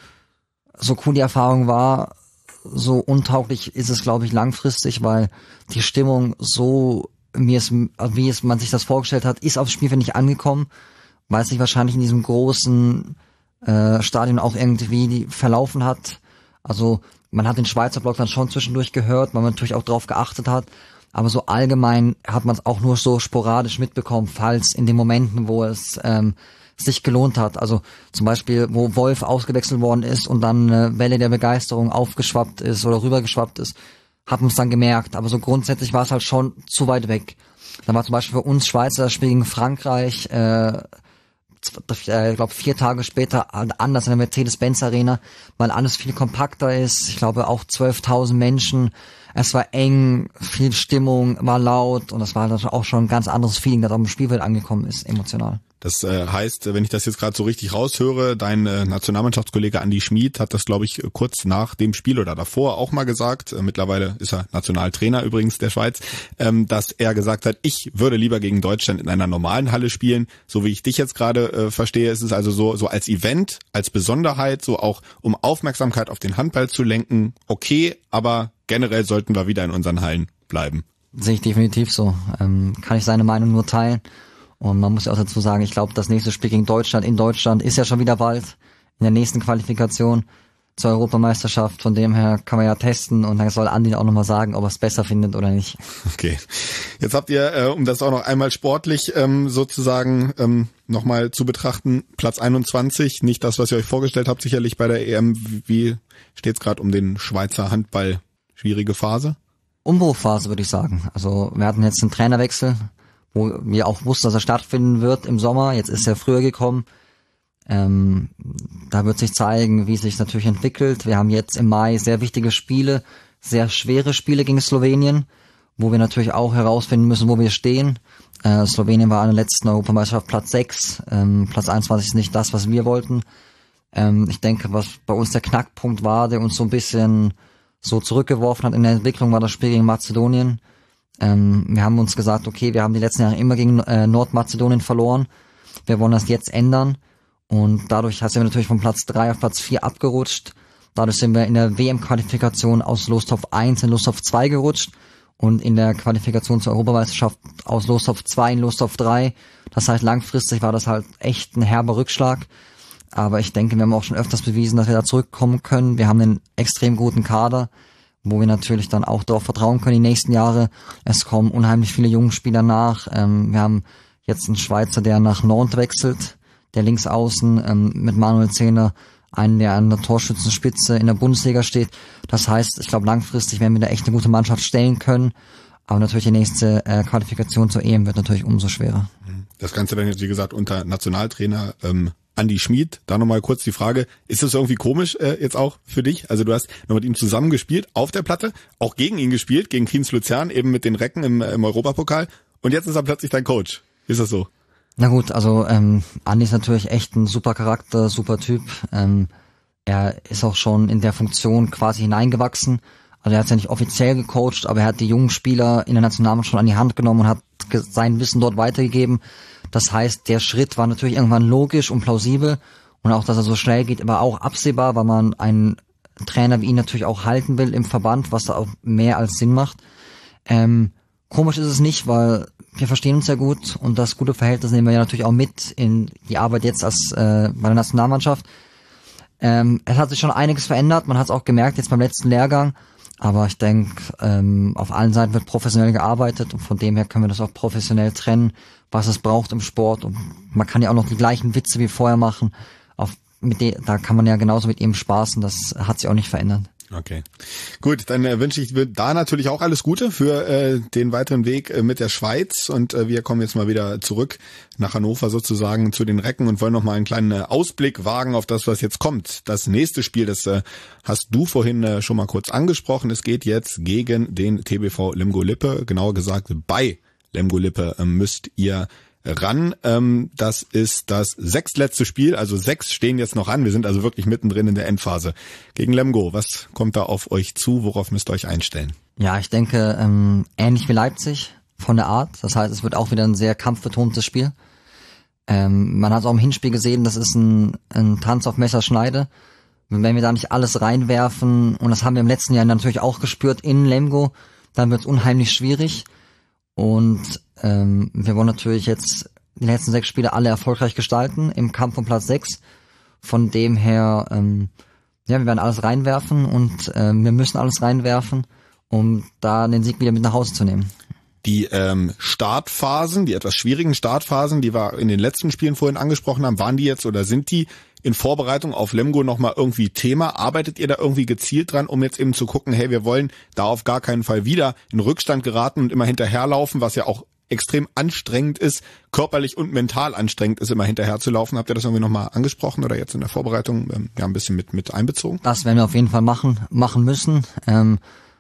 so cool die Erfahrung war, so untauglich ist es, glaube ich, langfristig, weil die Stimmung so, wie es, wie es man sich das vorgestellt hat, ist aufs Spielfeld nicht angekommen, weil es sich wahrscheinlich in diesem großen Äh, Stadion auch irgendwie die verlaufen hat. Also man hat den Schweizer Block dann schon zwischendurch gehört, weil man natürlich auch drauf geachtet hat. Aber so allgemein hat man es auch nur so sporadisch mitbekommen, falls in den Momenten, wo es ähm, sich gelohnt hat. Also zum Beispiel, wo Wolf ausgewechselt worden ist und dann eine Welle der Begeisterung aufgeschwappt ist oder rübergeschwappt ist, hat man es dann gemerkt. Aber so grundsätzlich war es halt schon zu weit weg. Dann war zum Beispiel für uns Schweizer das Spiel gegen Frankreich äh, ich glaube vier Tage später anders in der Mercedes-Benz Arena, weil alles viel kompakter ist. Ich glaube auch zwölftausend Menschen. Es war eng, viel Stimmung, war laut und das war auch schon ein ganz anderes Feeling, das auf dem Spielfeld angekommen ist, emotional. Das äh, heißt, wenn ich das jetzt gerade so richtig raushöre, dein äh, Nationalmannschaftskollege Andi Schmid hat das, glaube ich, kurz nach dem Spiel oder davor auch mal gesagt, äh, mittlerweile ist er Nationaltrainer übrigens der Schweiz, ähm, dass er gesagt hat, ich würde lieber gegen Deutschland in einer normalen Halle spielen. So wie ich dich jetzt gerade äh, verstehe, ist es also so so als Event, als Besonderheit, so auch um Aufmerksamkeit auf den Handball zu lenken, okay, aber generell sollten wir wieder in unseren Hallen bleiben. Sehe ich definitiv so. Ähm, kann ich seine Meinung nur teilen. Und man muss ja auch dazu sagen, ich glaube, das nächste Spiel gegen Deutschland in Deutschland ist ja schon wieder bald in der nächsten Qualifikation zur Europameisterschaft. Von dem her kann man ja testen und dann soll Andi auch nochmal sagen, ob er es besser findet oder nicht. Okay, jetzt habt ihr, äh, um das auch noch einmal sportlich ähm, sozusagen ähm, nochmal zu betrachten, Platz einundzwanzig, nicht das, was ihr euch vorgestellt habt, sicherlich bei der E M. Wie steht's gerade um den Schweizer Handball? Schwierige Phase? Umbruchphase, würde ich sagen. Also wir hatten jetzt einen Trainerwechsel, wo wir auch wussten, dass er stattfinden wird im Sommer. Jetzt ist er früher gekommen. Ähm, da wird sich zeigen, wie es sich natürlich entwickelt. Wir haben jetzt im Mai sehr wichtige Spiele, sehr schwere Spiele gegen Slowenien, wo wir natürlich auch herausfinden müssen, wo wir stehen. Äh, Slowenien war an der letzten Europameisterschaft Platz sechs. Ähm, Platz einundzwanzig ist nicht das, was wir wollten. Ähm, ich denke, was bei uns der Knackpunkt war, der uns so ein bisschen so zurückgeworfen hat in der Entwicklung, war das Spiel gegen Mazedonien. Ähm, wir haben uns gesagt, okay, wir haben die letzten Jahre immer gegen äh, Nordmazedonien verloren. Wir wollen das jetzt ändern. Und dadurch sind wir natürlich von Platz drei auf Platz vier abgerutscht. Dadurch sind wir in der W M-Qualifikation aus Lostopf eins in Lostopf zwei gerutscht. Und in der Qualifikation zur Europameisterschaft aus Lostopf zwei in Lostopf drei. Das heißt, langfristig war das halt echt ein herber Rückschlag. Aber ich denke, wir haben auch schon öfters bewiesen, dass wir da zurückkommen können. Wir haben einen extrem guten Kader. wo wir natürlich dann auch darauf vertrauen können die nächsten Jahre. Es kommen unheimlich viele junge Spieler nach. Ähm, wir haben jetzt einen Schweizer, der nach Nantes wechselt, der links außen ähm, mit Manuel Zehner, einen, der an der Torschützenspitze in der Bundesliga steht. Das heißt, ich glaube, langfristig werden wir da echt eine gute Mannschaft stellen können. Aber natürlich die nächste äh, Qualifikation zur E M wird natürlich umso schwerer. Das Ganze dann jetzt, wie gesagt, unter Nationaltrainer ähm, Andi Schmid. Da nochmal kurz die Frage, ist das irgendwie komisch äh, jetzt auch für dich? Also du hast noch mit ihm zusammen gespielt auf der Platte, auch gegen ihn gespielt, gegen Kienz Luzern, eben mit den Recken im, im Europapokal. Und jetzt ist er plötzlich dein Coach. Ist das so? Na gut, also ähm, Andi ist natürlich echt ein super Charakter, super Typ. Ähm, er ist auch schon in der Funktion quasi hineingewachsen. Also er hat ja nicht offiziell gecoacht, aber er hat die jungen Spieler in der Nationalmannschaft schon an die Hand genommen und hat ge- sein Wissen dort weitergegeben. Das heißt, der Schritt war natürlich irgendwann logisch und plausibel. Und auch, dass er so schnell geht, war auch absehbar, weil man einen Trainer wie ihn natürlich auch halten will im Verband, was da auch mehr als Sinn macht. Ähm, komisch ist es nicht, weil wir verstehen uns ja gut und das gute Verhältnis nehmen wir ja natürlich auch mit in die Arbeit jetzt als äh, bei der Nationalmannschaft. Ähm, es hat sich schon einiges verändert, man hat es auch gemerkt jetzt beim letzten Lehrgang, aber ich denke, ähm, auf allen Seiten wird professionell gearbeitet und von dem her können wir das auch professionell trennen, was es braucht im Sport und man kann ja auch noch die gleichen Witze wie vorher machen, auf, mit de- da kann man ja genauso mit ihm spaßen, das hat sich auch nicht verändert. Okay, gut, dann äh, wünsche ich da natürlich auch alles Gute für äh, den weiteren Weg äh, mit der Schweiz und äh, wir kommen jetzt mal wieder zurück nach Hannover sozusagen zu den Recken und wollen noch mal einen kleinen äh, Ausblick wagen auf das, was jetzt kommt. Das nächste Spiel, das äh, hast du vorhin äh, schon mal kurz angesprochen. Es geht jetzt gegen den T B V Lemgo-Lippe, genauer gesagt bei Lemgo-Lippe äh, müsst ihr ran. Ähm, das ist das sechstletzte Spiel, also sechs stehen jetzt noch an. Wir sind also wirklich mittendrin in der Endphase. Gegen Lemgo, was kommt da auf euch zu? Worauf müsst ihr euch einstellen? Ja, ich denke, ähm, ähnlich wie Leipzig von der Art. Das heißt, es wird auch wieder ein sehr kampfbetontes Spiel. Ähm, man hat auch im Hinspiel gesehen, das ist ein, ein Tanz auf Messerschneide. Wenn wir da nicht alles reinwerfen, und das haben wir im letzten Jahr natürlich auch gespürt in Lemgo, dann wird es unheimlich schwierig. Und ähm, wir wollen natürlich jetzt die letzten sechs Spiele alle erfolgreich gestalten im Kampf um Platz sechs. Von dem her, ähm, ja, wir werden alles reinwerfen und ähm, wir müssen alles reinwerfen, um da den Sieg wieder mit nach Hause zu nehmen. Die ähm, Startphasen, die etwas schwierigen Startphasen, die wir in den letzten Spielen vorhin angesprochen haben, waren die jetzt oder sind die in Vorbereitung auf Lemgo nochmal irgendwie Thema? Arbeitet ihr da irgendwie gezielt dran, um jetzt eben zu gucken, hey, wir wollen da auf gar keinen Fall wieder in Rückstand geraten und immer hinterherlaufen, was ja auch extrem anstrengend ist, körperlich und mental anstrengend ist, immer hinterherzulaufen. Habt ihr das irgendwie nochmal angesprochen oder jetzt in der Vorbereitung ähm, ja ein bisschen mit mit einbezogen? Das werden wir auf jeden Fall machen, machen müssen. Ähm,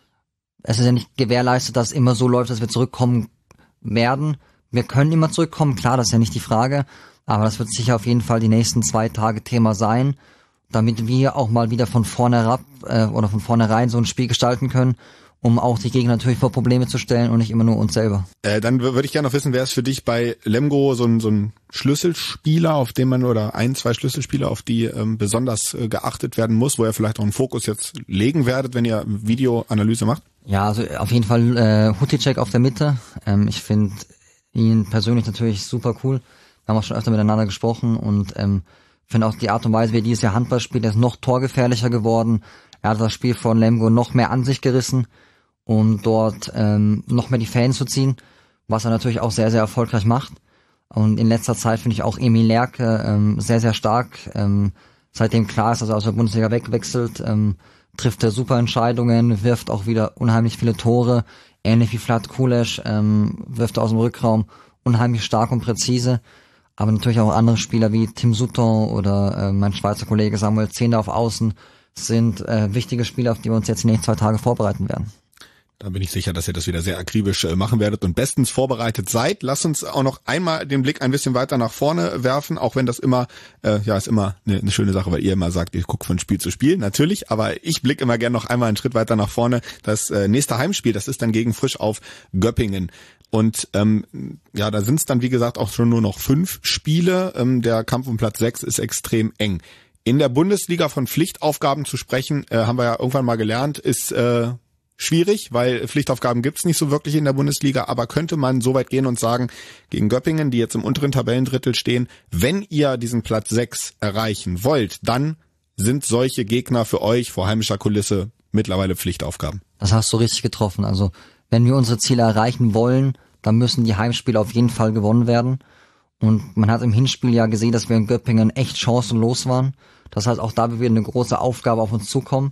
es ist ja nicht gewährleistet, dass es immer so läuft, dass wir zurückkommen werden. Wir können immer zurückkommen, klar, das ist ja nicht die Frage, aber das wird sicher auf jeden Fall die nächsten zwei Tage Thema sein, damit wir auch mal wieder von vorne herab äh, oder von vornherein so ein Spiel gestalten können, um auch die Gegner natürlich vor Probleme zu stellen und nicht immer nur uns selber. Äh, dann würde ich gerne noch wissen, wer ist für dich bei Lemgo so ein, so ein Schlüsselspieler, auf den man oder ein, zwei Schlüsselspieler, auf die ähm, besonders äh, geachtet werden muss, wo ihr vielleicht auch einen Fokus jetzt legen werdet, wenn ihr Videoanalyse macht? Ja, also auf jeden Fall äh, Huticek auf der Mitte. Ähm, ich finde ihn persönlich natürlich super cool. Wir haben auch schon öfter miteinander gesprochen und ähm, finde auch die Art und Weise, wie er dieses Jahr Handball spielt, er ist noch torgefährlicher geworden. Er hat das Spiel von Lemgo noch mehr an sich gerissen, um dort ähm, noch mehr die Fans zu ziehen, was er natürlich auch sehr, sehr erfolgreich macht. Und in letzter Zeit finde ich auch Emil Lerke ähm, sehr, sehr stark. Ähm, seitdem klar ist, dass er aus der Bundesliga wegwechselt, ähm, trifft er super Entscheidungen, wirft auch wieder unheimlich viele Tore, ähnlich wie Vlad Kulesch, ähm, wirft er aus dem Rückraum unheimlich stark und präzise. Aber natürlich auch andere Spieler wie Tim Sutton oder äh, mein Schweizer Kollege Samuel Zehnder auf Außen sind äh, wichtige Spieler, auf die wir uns jetzt die nächsten zwei Tage vorbereiten werden. Da bin ich sicher, dass ihr das wieder sehr akribisch machen werdet und bestens vorbereitet seid. Lasst uns auch noch einmal den Blick ein bisschen weiter nach vorne werfen, auch wenn das immer, äh, ja, ist immer eine, eine schöne Sache, weil ihr immer sagt, ich gucke von Spiel zu Spiel, natürlich, aber ich blicke immer gerne noch einmal einen Schritt weiter nach vorne. Das äh, nächste Heimspiel, das ist dann gegen Frisch auf Göppingen. Und ähm, ja, da sind es dann, wie gesagt, auch schon nur noch fünf Spiele. Ähm, der Kampf um Platz sechs ist extrem eng. In der Bundesliga von Pflichtaufgaben zu sprechen, äh, haben wir ja irgendwann mal gelernt, ist äh, schwierig, weil Pflichtaufgaben gibt's nicht so wirklich in der Bundesliga, aber könnte man so weit gehen und sagen, gegen Göppingen, die jetzt im unteren Tabellendrittel stehen, wenn ihr diesen Platz sechs erreichen wollt, dann sind solche Gegner für euch vor heimischer Kulisse mittlerweile Pflichtaufgaben. Das hast du richtig getroffen. Also wenn wir unsere Ziele erreichen wollen, dann müssen die Heimspiele auf jeden Fall gewonnen werden. Und man hat im Hinspiel ja gesehen, dass wir in Göppingen echt chancenlos waren. Das heißt, auch da wird eine große Aufgabe auf uns zukommen.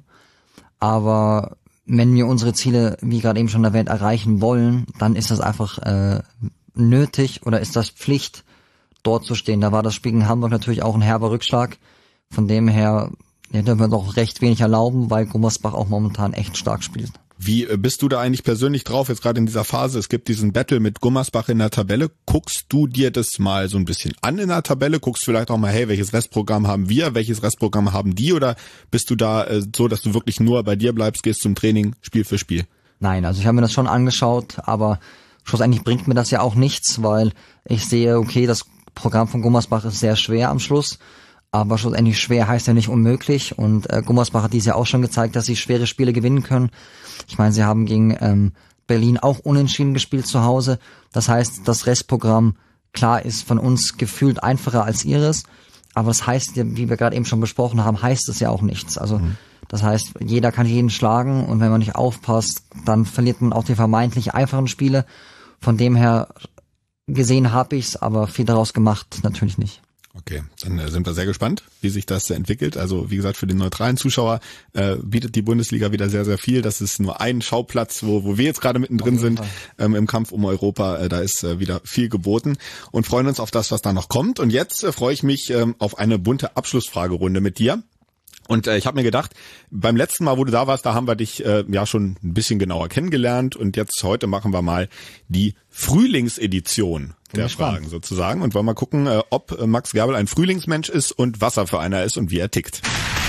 Aber wenn wir unsere Ziele, wie gerade eben schon erwähnt, erreichen wollen, dann ist das einfach äh, nötig oder ist das Pflicht, dort zu stehen. Da war das Spiel in Hamburg natürlich auch ein herber Rückschlag. Von dem her ja, dürfen wir uns auch recht wenig erlauben, weil Gummersbach auch momentan echt stark spielt. Wie bist du da eigentlich persönlich drauf, jetzt gerade in dieser Phase? Es gibt diesen Battle mit Gummersbach in der Tabelle. Guckst du dir das mal so ein bisschen an in der Tabelle? Guckst vielleicht auch mal, hey, welches Restprogramm haben wir? Welches Restprogramm haben die? Oder bist du da äh, so, dass du wirklich nur bei dir bleibst, gehst zum Training, Spiel für Spiel? Nein, also ich habe mir das schon angeschaut, aber schlussendlich bringt mir das ja auch nichts, weil ich sehe, okay, das Programm von Gummersbach ist sehr schwer am Schluss. Aber schlussendlich schwer heißt ja nicht unmöglich. Und äh, Gummersbach hat dieses Jahr auch schon gezeigt, dass sie schwere Spiele gewinnen können. Ich meine, sie haben gegen ähm, Berlin auch unentschieden gespielt zu Hause. Das heißt, das Restprogramm, klar, ist von uns gefühlt einfacher als ihres. Aber das heißt, wie wir gerade eben schon besprochen haben, heißt es ja auch nichts. Also mhm. das heißt, jeder kann jeden schlagen. Und wenn man nicht aufpasst, dann verliert man auch die vermeintlich einfachen Spiele. Von dem her gesehen habe ich's, aber viel daraus gemacht natürlich nicht. Okay, dann äh, sind wir sehr gespannt, wie sich das äh, entwickelt. Also wie gesagt, für den neutralen Zuschauer äh, bietet die Bundesliga wieder sehr, sehr viel. Das ist nur ein Schauplatz, wo, wo wir jetzt gerade mittendrin sind ähm, im Kampf um Europa. Äh, da ist äh, wieder viel geboten und freuen uns auf das, was da noch kommt. Und jetzt äh, freue ich mich ähm, auf eine bunte Abschlussfragerunde mit dir. Und äh, ich habe mir gedacht, beim letzten Mal, wo du da warst, da haben wir dich äh, ja schon ein bisschen genauer kennengelernt. Und jetzt heute machen wir mal die Frühlingsedition der Fragen sozusagen und wollen mal gucken, äh, ob Max Gerbel ein Frühlingsmensch ist und was er für einer ist und wie er tickt.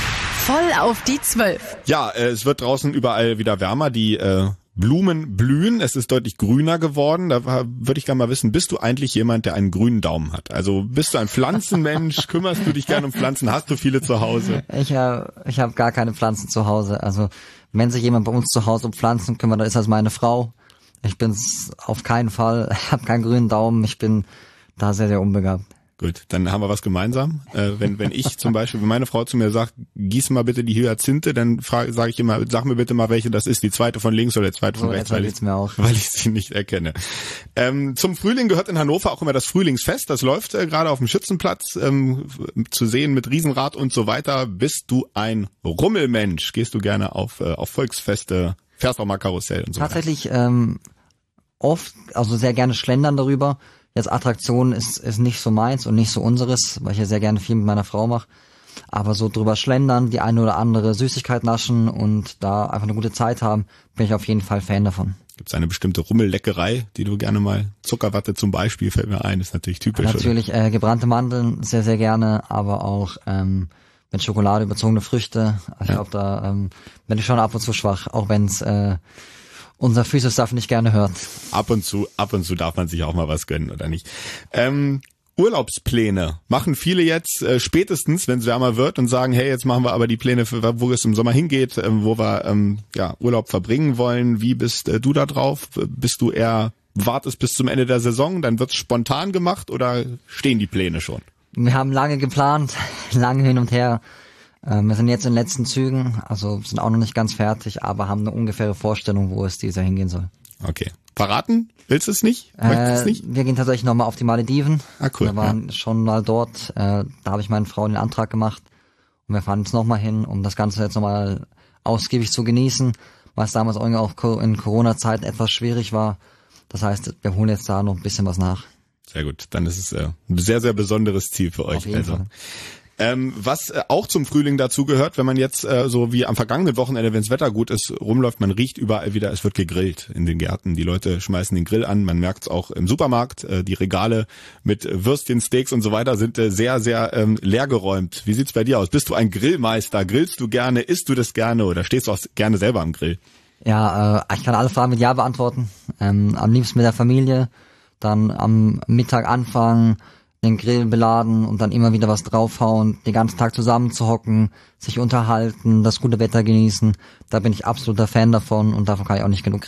Voll auf die Zwölf. Ja, äh, es wird draußen überall wieder wärmer. Die äh, Blumen blühen. Es ist deutlich grüner geworden. Da würde ich gerne mal wissen, bist du eigentlich jemand, der einen grünen Daumen hat? Also bist du ein Pflanzenmensch? Kümmerst du dich gerne um Pflanzen? Hast du viele zu Hause? Ich habe ich hab gar keine Pflanzen zu Hause. Also wenn sich jemand bei uns zu Hause um Pflanzen kümmert, dann ist das meine Frau. Ich bin's auf keinen Fall, habe keinen grünen Daumen, ich bin da sehr, sehr unbegabt. Gut, dann haben wir was gemeinsam. Äh, wenn wenn ich zum Beispiel, wenn meine Frau zu mir sagt, gieß mal bitte die Hyazinthe, dann sage ich immer, sag mir bitte mal, welche das ist, die zweite von links oder die zweite von so, rechts, weil ich, mir auch. weil ich sie nicht erkenne. Ähm, zum Frühling gehört in Hannover auch immer das Frühlingsfest. Das läuft äh, gerade auf dem Schützenplatz, ähm, zu sehen mit Riesenrad und so weiter. Bist du ein Rummelmensch? Gehst du gerne auf äh, auf Volksfeste? Fährst auch mal Karussell und so weiter? Tatsächlich ähm, oft, also sehr gerne schlendern darüber. Jetzt Attraktion ist ist nicht so meins und nicht so unseres, weil ich ja sehr gerne viel mit meiner Frau mache. Aber so drüber schlendern, die eine oder andere Süßigkeit naschen und da einfach eine gute Zeit haben, bin ich auf jeden Fall Fan davon. Gibt es eine bestimmte Rummelleckerei, die du gerne mal, Zuckerwatte zum Beispiel, fällt mir ein, ist natürlich typisch. Ja, natürlich äh, gebrannte Mandeln sehr, sehr gerne, aber auch ähm, mit Schokolade überzogene Früchte. Also ich ja. glaube, da ähm, bin ich schon ab und zu schwach, auch wenn es äh, unser Physiostaff nicht gerne hört. Ab und zu, ab und zu darf man sich auch mal was gönnen, oder nicht? Ähm, Urlaubspläne machen viele jetzt äh, spätestens, wenn es wärmer wird und sagen, hey, jetzt machen wir aber die Pläne, für, wo es im Sommer hingeht, äh, wo wir ähm, ja Urlaub verbringen wollen. Wie bist äh, du da drauf? Bist du eher, wartest bis zum Ende der Saison, dann wird's spontan gemacht oder stehen die Pläne schon? Wir haben lange geplant, lange hin und her. Wir sind jetzt in den letzten Zügen, also sind auch noch nicht ganz fertig, aber haben eine ungefähre Vorstellung, wo es dieses Jahr hingehen soll. Okay. Verraten? Willst du es nicht? Möchtest du es nicht? Äh, wir gehen tatsächlich nochmal auf die Malediven. Ah, cool. Wir waren ja. schon mal dort. Äh, da habe ich meinen Frau den Antrag gemacht. Und wir fahren jetzt nochmal hin, um das Ganze jetzt nochmal ausgiebig zu genießen, weil es damals auch in Corona-Zeiten etwas schwierig war. Das heißt, wir holen jetzt da noch ein bisschen was nach. Sehr gut. Dann ist es äh, ein sehr, sehr besonderes Ziel für euch. Auf jeden also. Fall. Ähm, was äh, auch zum Frühling dazu gehört, wenn man jetzt äh, so wie am vergangenen Wochenende, wenn das Wetter gut ist, rumläuft, man riecht überall wieder, es wird gegrillt in den Gärten. Die Leute schmeißen den Grill an, man merkt es auch im Supermarkt. Äh, die Regale mit Würstchen, Steaks und so weiter sind äh, sehr, sehr ähm, leergeräumt. Wie sieht's bei dir aus? Bist du ein Grillmeister? Grillst du gerne? Isst du das gerne oder stehst du auch gerne selber am Grill? Ja, äh, ich kann alle Fragen mit Ja beantworten. Ähm, am liebsten mit der Familie, dann am Mittag anfangen, den Grill beladen und dann immer wieder was draufhauen, den ganzen Tag zusammen zu hocken, sich unterhalten, das gute Wetter genießen. Da bin ich absoluter Fan davon und davon kann ich auch nicht genug kriegen.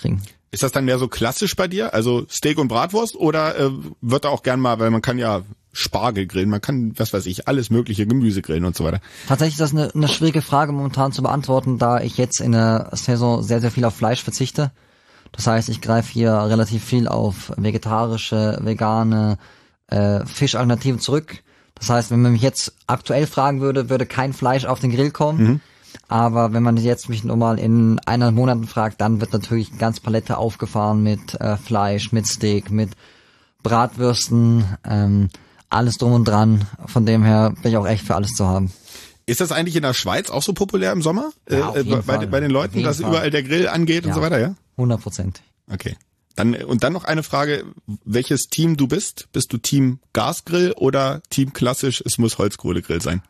Ist das dann mehr so klassisch bei dir? Also Steak und Bratwurst oder äh, wird da auch gern mal, weil man kann ja Spargel grillen, man kann, was weiß ich, alles mögliche Gemüse grillen und so weiter. Tatsächlich ist das eine, eine schwierige Frage momentan zu beantworten, da ich jetzt in der Saison sehr, sehr viel auf Fleisch verzichte. Das heißt, ich greife hier relativ viel auf vegetarische, vegane äh, Fischalternativen zurück. Das heißt, wenn man mich jetzt aktuell fragen würde, würde kein Fleisch auf den Grill kommen. Mhm. Aber wenn man jetzt mich nochmal in eineinhalb Monaten fragt, dann wird natürlich ganz Palette aufgefahren mit äh, Fleisch, mit Steak, mit Bratwürsten, ähm, alles drum und dran. Von dem her bin ich auch echt für alles zu haben. Ist das eigentlich in der Schweiz auch so populär im Sommer? Ja, äh, bei, bei den Leuten, dass Fall. überall der Grill angeht ja, und so weiter, ja? hundert Prozent. Okay. Dann, und dann noch eine Frage, welches Team du bist? Bist du Team Gasgrill oder Team klassisch, es muss Holzkohlegrill sein?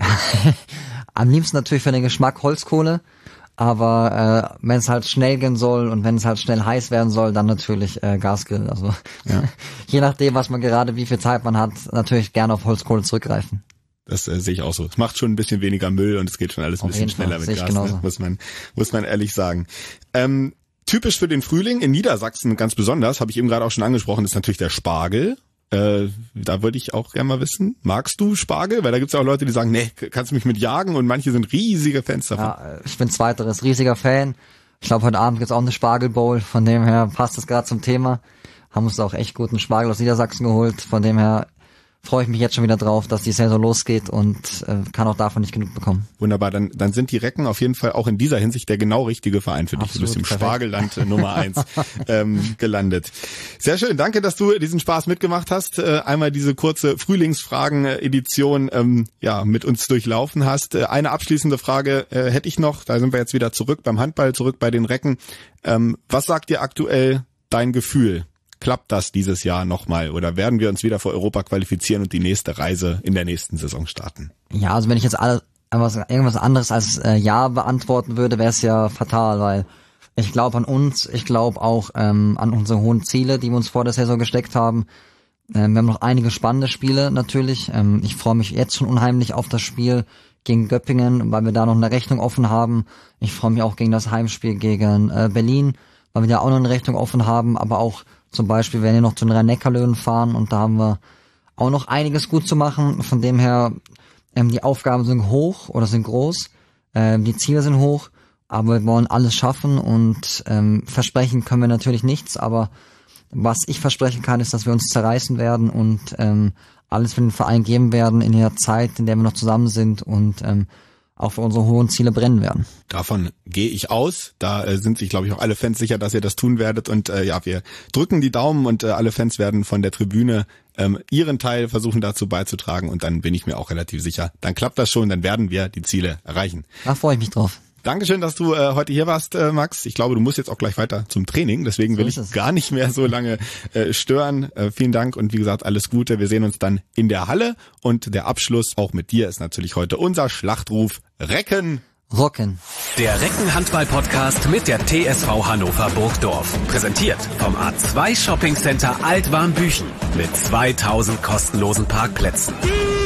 Am liebsten natürlich für den Geschmack Holzkohle, aber äh, wenn es halt schnell gehen soll und wenn es halt schnell heiß werden soll, dann natürlich äh, Gasgrill. Also ja. Je nachdem, was man gerade, wie viel Zeit man hat, natürlich gerne auf Holzkohle zurückgreifen. Das äh, sehe ich auch so. Es macht schon ein bisschen weniger Müll und es geht schon alles ein auf bisschen schneller mit Gas, ne? muss man muss man ehrlich sagen. Ähm, typisch für den Frühling in Niedersachsen ganz besonders, habe ich eben gerade auch schon angesprochen, ist natürlich der Spargel. Äh, da würde ich auch gerne mal wissen, magst du Spargel? Weil da gibt's ja auch Leute, die sagen, nee, kannst du mich mit jagen, und manche sind riesige Fans davon. Ja, ich bin zweiteres, riesiger Fan. Ich glaube, heute Abend gibt's auch eine Spargelbowl, von dem her passt das gerade zum Thema. Haben uns auch echt guten Spargel aus Niedersachsen geholt, von dem her freue ich mich jetzt schon wieder drauf, dass die Saison losgeht und äh, kann auch davon nicht genug bekommen. Wunderbar, dann dann sind die Recken auf jeden Fall auch in dieser Hinsicht der genau richtige Verein für dich. Absolut, du bist im perfekt. Spargelland äh, Nummer eins ähm, gelandet. Sehr schön, danke, dass du diesen Spaß mitgemacht hast. Äh, einmal diese kurze Frühlingsfragen-Edition ähm, ja mit uns durchlaufen hast. Äh, eine abschließende Frage äh, hätte ich noch, da sind wir jetzt wieder zurück beim Handball, zurück bei den Recken. Ähm, was sagt dir aktuell dein Gefühl? Klappt das dieses Jahr nochmal oder werden wir uns wieder für Europa qualifizieren und die nächste Reise in der nächsten Saison starten? Ja, also wenn ich jetzt alles, irgendwas anderes als äh, Ja beantworten würde, wäre es ja fatal, weil ich glaube an uns, ich glaube auch ähm, an unsere hohen Ziele, die wir uns vor der Saison gesteckt haben. Ähm, wir haben noch einige spannende Spiele natürlich. Ähm, ich freue mich jetzt schon unheimlich auf das Spiel gegen Göppingen, weil wir da noch eine Rechnung offen haben. Ich freue mich auch gegen das Heimspiel gegen äh, Berlin, weil wir da auch noch eine Rechnung offen haben, aber auch zum Beispiel werden wir noch zu den Rhein-Neckar-Löwen fahren und da haben wir auch noch einiges gut zu machen. Von dem her, ähm, die Aufgaben sind hoch oder sind groß, ähm, die Ziele sind hoch, aber wir wollen alles schaffen und ähm, versprechen können wir natürlich nichts, aber was ich versprechen kann, ist, dass wir uns zerreißen werden und ähm, alles für den Verein geben werden in der Zeit, in der wir noch zusammen sind und ähm, auch für unsere hohen Ziele brennen werden. Davon gehe ich aus. Da äh, sind sich, glaube ich, auch alle Fans sicher, dass ihr das tun werdet. Und äh, ja, wir drücken die Daumen und äh, alle Fans werden von der Tribüne ähm, ihren Teil versuchen dazu beizutragen. Und dann bin ich mir auch relativ sicher, dann klappt das schon, dann werden wir die Ziele erreichen. Da freue ich mich drauf. Dankeschön, dass du äh, heute hier warst, äh, Max. Ich glaube, du musst jetzt auch gleich weiter zum Training, deswegen will so ich gar nicht mehr so lange äh, stören. Äh, vielen Dank und wie gesagt, alles Gute. Wir sehen uns dann in der Halle und der Abschluss auch mit dir ist natürlich heute unser Schlachtruf Recken Rocken. Der Recken-Handball-Podcast mit der T S V Hannover Burgdorf. Präsentiert vom A zwei Shopping Center Altwarmbüchen mit zweitausend kostenlosen Parkplätzen.